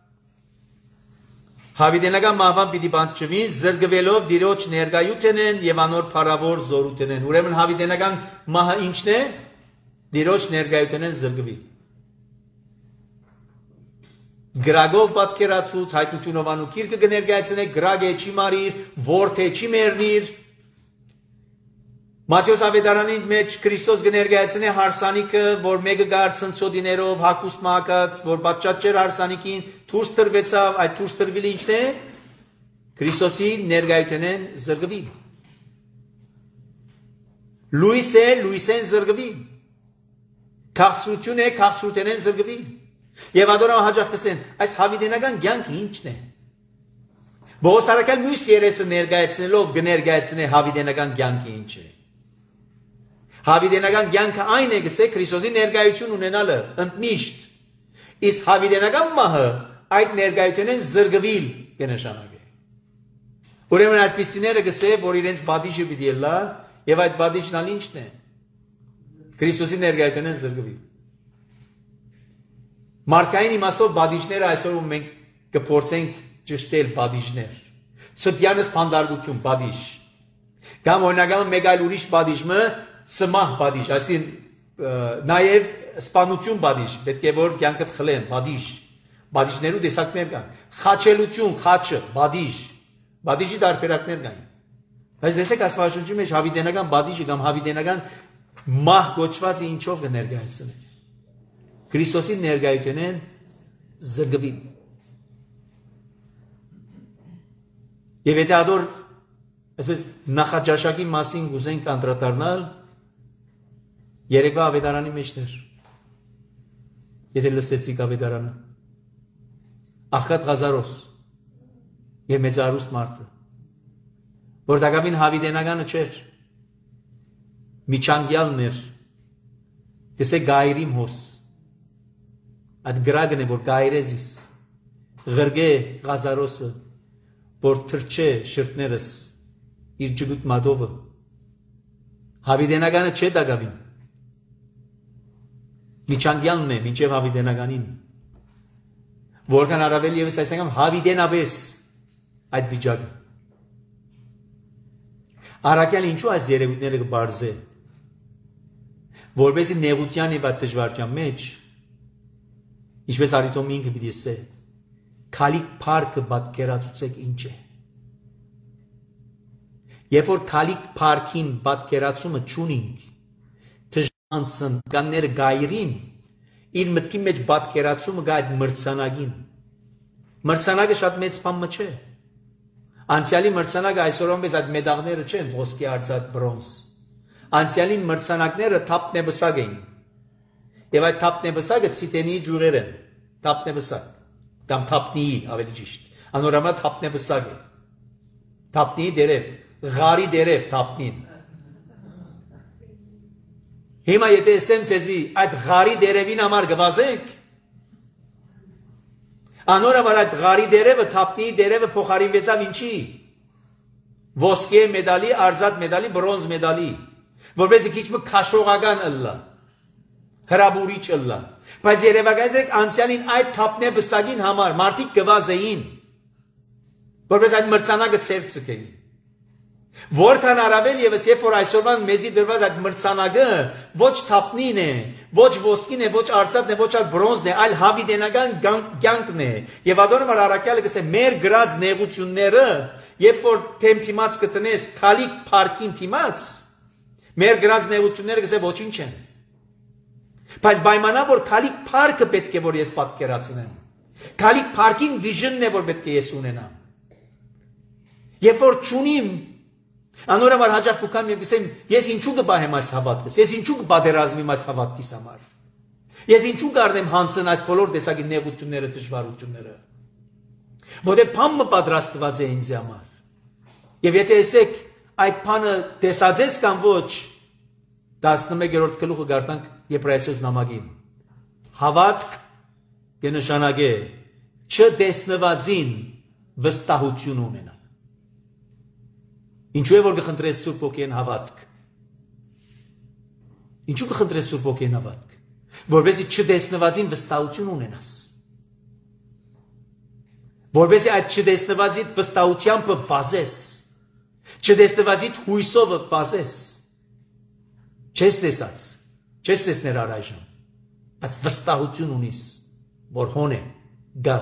հավիտենական մահվան պիտի բանջվին, զրկվելով Տիրոջ ներկայութենեն եւ անոր փառավոր զորութենեն։ Ուրեմն հավիտենական մահը ինչն է? Տիրոջ ներկայութենեն զրկվի։ Գրագով պատկերացուց հայտնությունով անուքիրքը կներկայացնեք, գրագ է չի մարիր, ворթ է չի մեռնիր։ Մատթեոս ավետարանի մեջ Քրիստոս կներկայացնե հարսանիքը, որ մեկը գարցնցոդիներով հակուստ մակած, որ պատճառ չէր հարսանիքին, դուրս տրվեցավ, այդ դուրս տրվիլը ինչն է? Քրիստոսի ներկայութենեն զրկվի։ Լույս է, լույսեն զրկվի։ Քաղցրություն է, քաղցրութենեն զրկվի։ Եվ ադորը հաջող կսեն, այս հավիտենական կյանքը ինչն է։ Բողոս առաքյալ մյուս երեսը ներկայացնելով կներկայացնե հավիտենական կյանքը ինչ է։ Հավիտենական կյանքը այն է գսե Քրիստոսի ներկայություն ունենալը ընդմիշտ։ Իսկ հավիտենական մահը այդ ներկայությունեն զրկվիլ կնշանակե։ Ուրեմն այդպիսիները գսե, որ իրենց բադիժը պիտի լա, եւ այդ բադիժն ալ ինչն է։ Քրիստոսի ներկայությունեն զրկվիլ։ Մարդկային իմաստով բադիժները այսօր մենք կփորձենք ճշտել բադիժներ։ Սպյանս փանդարգություն բադիժ։ Կամ օրինակամ մեկ այլ ուրիշ բադիժը ծմահ բադիժ, այսինքն նաև սպանություն բադիժ, պետք է որ կյանքդ խլեն բադիժ։ Բադիժներու տեսակներ կան։ Խաչելություն, խաչը, բադիժ։ Բադիժի տարբերակներ կան։ Բայց տեսեք Աստվածաշնչի մեջ հավիտենական բադիժը կամ հավիտենական մահ գոչվածը ինչով կներկայացնեն։ Քրիստոսի ներկայությունեն զրկվի։ Եվ եթե ադոր այսպես նախաճաշակի մասին գուզենք անդրադառնալ, երեկվա ավետարանի մեջներ։ Եթե լսեցիք ավետարանը, Աղքատ Ղազարոս եւ մեծարուստ մարդը, որ դակավին հավիտենականը չէր, միջանկյալն էր, գսե գայրիմ հոս, այդ գրագն է, որ գայրեզիս, ղրգե Ղազարոսը, որ թրջե շրտներս իր ջգուտ մադովը, հավիտենականը չէ դակավին, միջանկյալն է, մինչև հավիտենականին, որքան առավել ևս այսինքն հավիտենաբես այդ վիճակը։ Առաքյալ ինչու այս երևույթները կբարձե, որպեսզի նեղության եւ այդ դժվարության մեջ, ինչպես Արիթոմ ինքը պիտի ասե, քալիք փառքը պատկերացուցեք ինչ է։ Երբ որ քալիք փառքին պատկերացումը չունենք, դժանցն կանները գայրին, իր մտքի մեջ պատկերացումը գա այդ մրցանակին։ Մրցանակը շատ մեծ բան չէ։ Անցյալի մրցանակը այսօրվանպես այդ մեդաղները չեն, ոսկե, արծաթ, բրոնզ։ Անցյալին մրցանակները թափնեբսակ էին։ Եվ այդ թափնեբսակը ցիտենի ջուրեր են, թափնեբսակ, կամ թափնիի, ավելի ճիշտ։ Անորամա թափնեբսակ է։ Թափնիի դերև, ղարի դերև թափնին։ Հիմա եթե ասեմ ցեզի այդ ղարի դերևին համար գվազեք, Անոր համար այդ ղարի դերևը, թափնի դերևը փոխարինվեցավ ինչի։ Ոսկե մեդալի, արծաթ մեդալի, բրոնզ մեդալի, որպեսզի քիչ մը քաշողական ըլլա, հրաբուրիչ ըլլա։ Բայց երևակայեցեք անցյալին այդ թափնե բսագին համար մարդիկ գված էին, որպես այդ մրցանակը ծեր ցկեին։ Որքան առավել եւս երբ որ այսօրվան մեզի դրված այդ մրցանակը ոչ թափնին է, ոչ ոսկին է, ոչ արծաթն է, ոչ այլ բրոնզն է, այլ հավիտենական կյանքն է։ Եվ ադորը առաքյալը կսե մեր գրած նեղությունները, երբ որ թեմթիմաց կտնես, քալիկ փարքին թիմաց, մեր գրած նեղությունները կսե ոչինչ են։ Բայց պայմանա որ քալիկ փարքը պետք է որ ես պատկերացնեմ։ Քալիկ փարքին վիժնն է որ պետք է ես ունենամ։ Երբ որ ճունիմ անորոշ հաջող կուքամ եւ գսեմ ես ինչու կբահեմ այս հավատքս, ես ինչու կբادرազմեմ այս հավատքիս համար։ Ես ինչու կառնեմ հանցն այս բոլոր տեսակի նեղությունները, դժվարությունները։ Որտե փամը պատրաստված է ինձ համար։ Եվ եթե ասեք այդ բանը տեսածես կամ ոչ, 11-րդ գլուխը գարտանք Եբրայեցոս նամակին։ Հավատք կնշանակե չտեսնվածին վստահություն ունենալ։ Ինչու է որ կխնդրես Սուրբ Ոգին հավատք։ Ինչու կխնդրես Սուրբ Ոգին հավատք, որովհետեւ չտեսնվածին վստահություն ունենաս։ Որովհետեւ այդ չտեսնվածի վստահությամբ վազես, չտեսնվածի հույսով վազես։ Չես տեսած, չես տեսներ առայժմ, բայց վստահություն ունիս, որ հոն է, գա։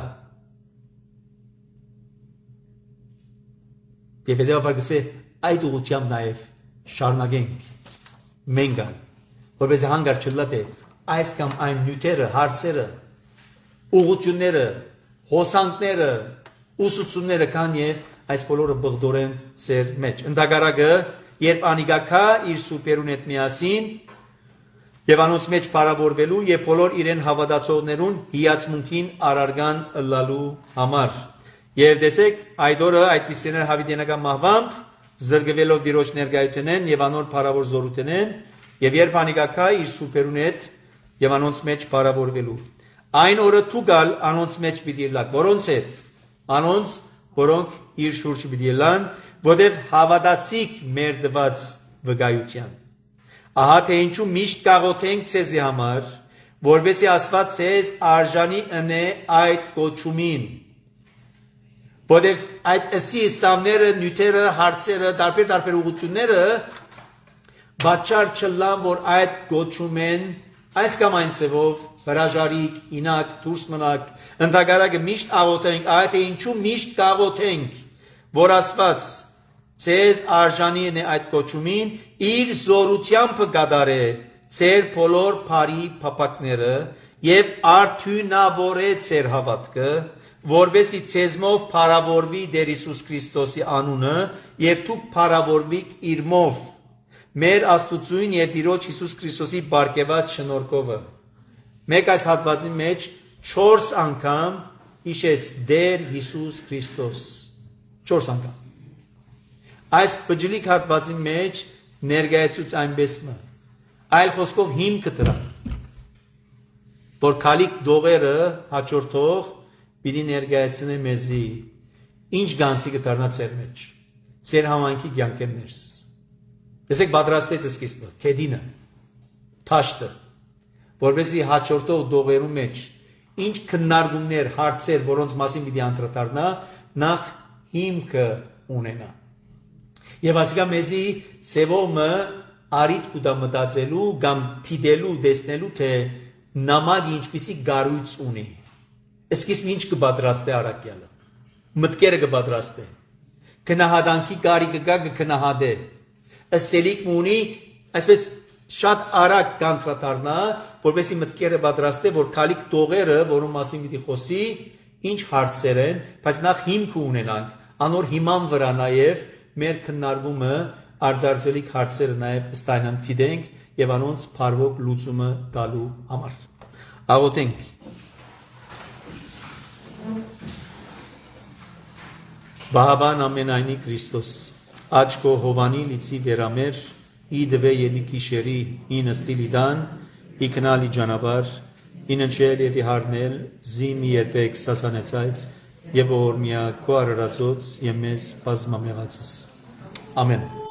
Եվ հետևաբար գսե այդ ուղղությամբ նաև շարունակենք մենք գալ, որպես հանգար չլա թե այս կամ այն նյութերը, հարցերը, ուղղությունները, հոսանքները, ուսուցումները կան եւ այս բոլորը բղդորեն ծեր մեջ։ Ընդհակառակը երբ անիգակա իր սուպերուն հետ միասին եւ անոնց մեջ բարավորվելու եւ բոլոր իրեն հավատացողներուն հիացմունքին արարգան ըլլալու համար։ Եվ տեսեք այդ օրը այդպիսիներ հավիտենական մահվամբ զրկվելով Տիրոջ ներկայությունեն եւ անոր բարավոր զորութենեն եւ երբ անիգակա իր սուպերուն հետ եւ անոնց մեջ բարավորվելու։ Այն օրը դու գալ անոնց մեջ պիտի լակ, որոնց հետ անոնց որոնք իր շուրջ պիտի լան, որտեվ հավատացիք մեր դված վկայության։ Ահա թե ինչու միշտ կաղոթենք ցեզի համար, որովհետեւ Աստված ցեզ արժանի ընե այդ կոչումին։ Որտեւ այդ ասի սամները, նյութերը, հարցերը, տարբեր ուղղությունները բաճար չլան, որ այդ կոչումեն այս կամ այն ցևով հրաժարիկ, ինակ, դուրս մնաք, ընդհակառակը միշտ աղոթենք, ահա թե ինչու միշտ կաղոթենք, որ Աստված ցեզ արժանի է այդ կոչումին, իր զորությամբ կդարե ցեր բոլոր բարի փապակները եւ արդյունավորե ցեր հավատքը, որբեսի ցեզմով փառավորվի Տեր Հիսուս Քրիստոսի անունը եւ դուք փառավորվիք իրմով մեր Աստծուն եւ Տիրոջ Հիսուս Քրիստոսի բարգեւած շնորհքովը։ Մեկ այս հատվածի մեջ 4 անգամ հիշեց Տեր Հիսուս Քրիստոս 4 անգամ։ Այս բջլիկ հատվածի մեջ ներկայացուց այնպես մը այլ խոսքով հիմքը դրա որ քալիկ դողերը հաջորդող պիտի ներկայացնե մեզի ինչ գանցի կդառնա ծեր մեջ ծեր համանքի կյանքերներս տեսեք պատրաստեց սկիզբը քեդինը թաշտը որովհետեւ հաջորդող դողերու մեջ ինչ քննարկումներ հարցեր որոնց մասին պիտի անդրադառնա նախ հիմքը ունենա եւ ասիկա մեզի ծևոմը արիտ կուտա մտածելու կամ թիդելու տեսնելու թե նամակը ինչպիսի գարույց ունի Սկիզբ ինչ կպատրաստե առաքյալը, մտքերը կպատրաստե, քնահատանքի կարիքը կա կքնահատե, ըսելիք ունի, այսպես շատ արագ կանտրատարնա, որպեսի մտքերը պատրաստե, որ քալիկ տողերը, որում մասին պիտի խոսի, ինչ հարցեր են, բայց նախ հիմք ունենանք, անոր հիման վրա նաև մեր քննարկումը արձարծելիք հարցերը նաև ստանան դիտենք եւ անոնց փառվող լուծումը տալու համար։ Աղոթենք Բահաբան ամենայնի Քրիստոս, աչքո հովանի լիցի վերամեր, ի դվե ելի կիշերի, ի նստի լիդան, ի կնալի ճանապար, իննչել եւ իհարնել զին երբեք սասանեցայց եւ որ միա քո արարածոց եւ մեզ բազմամեղացս ամեն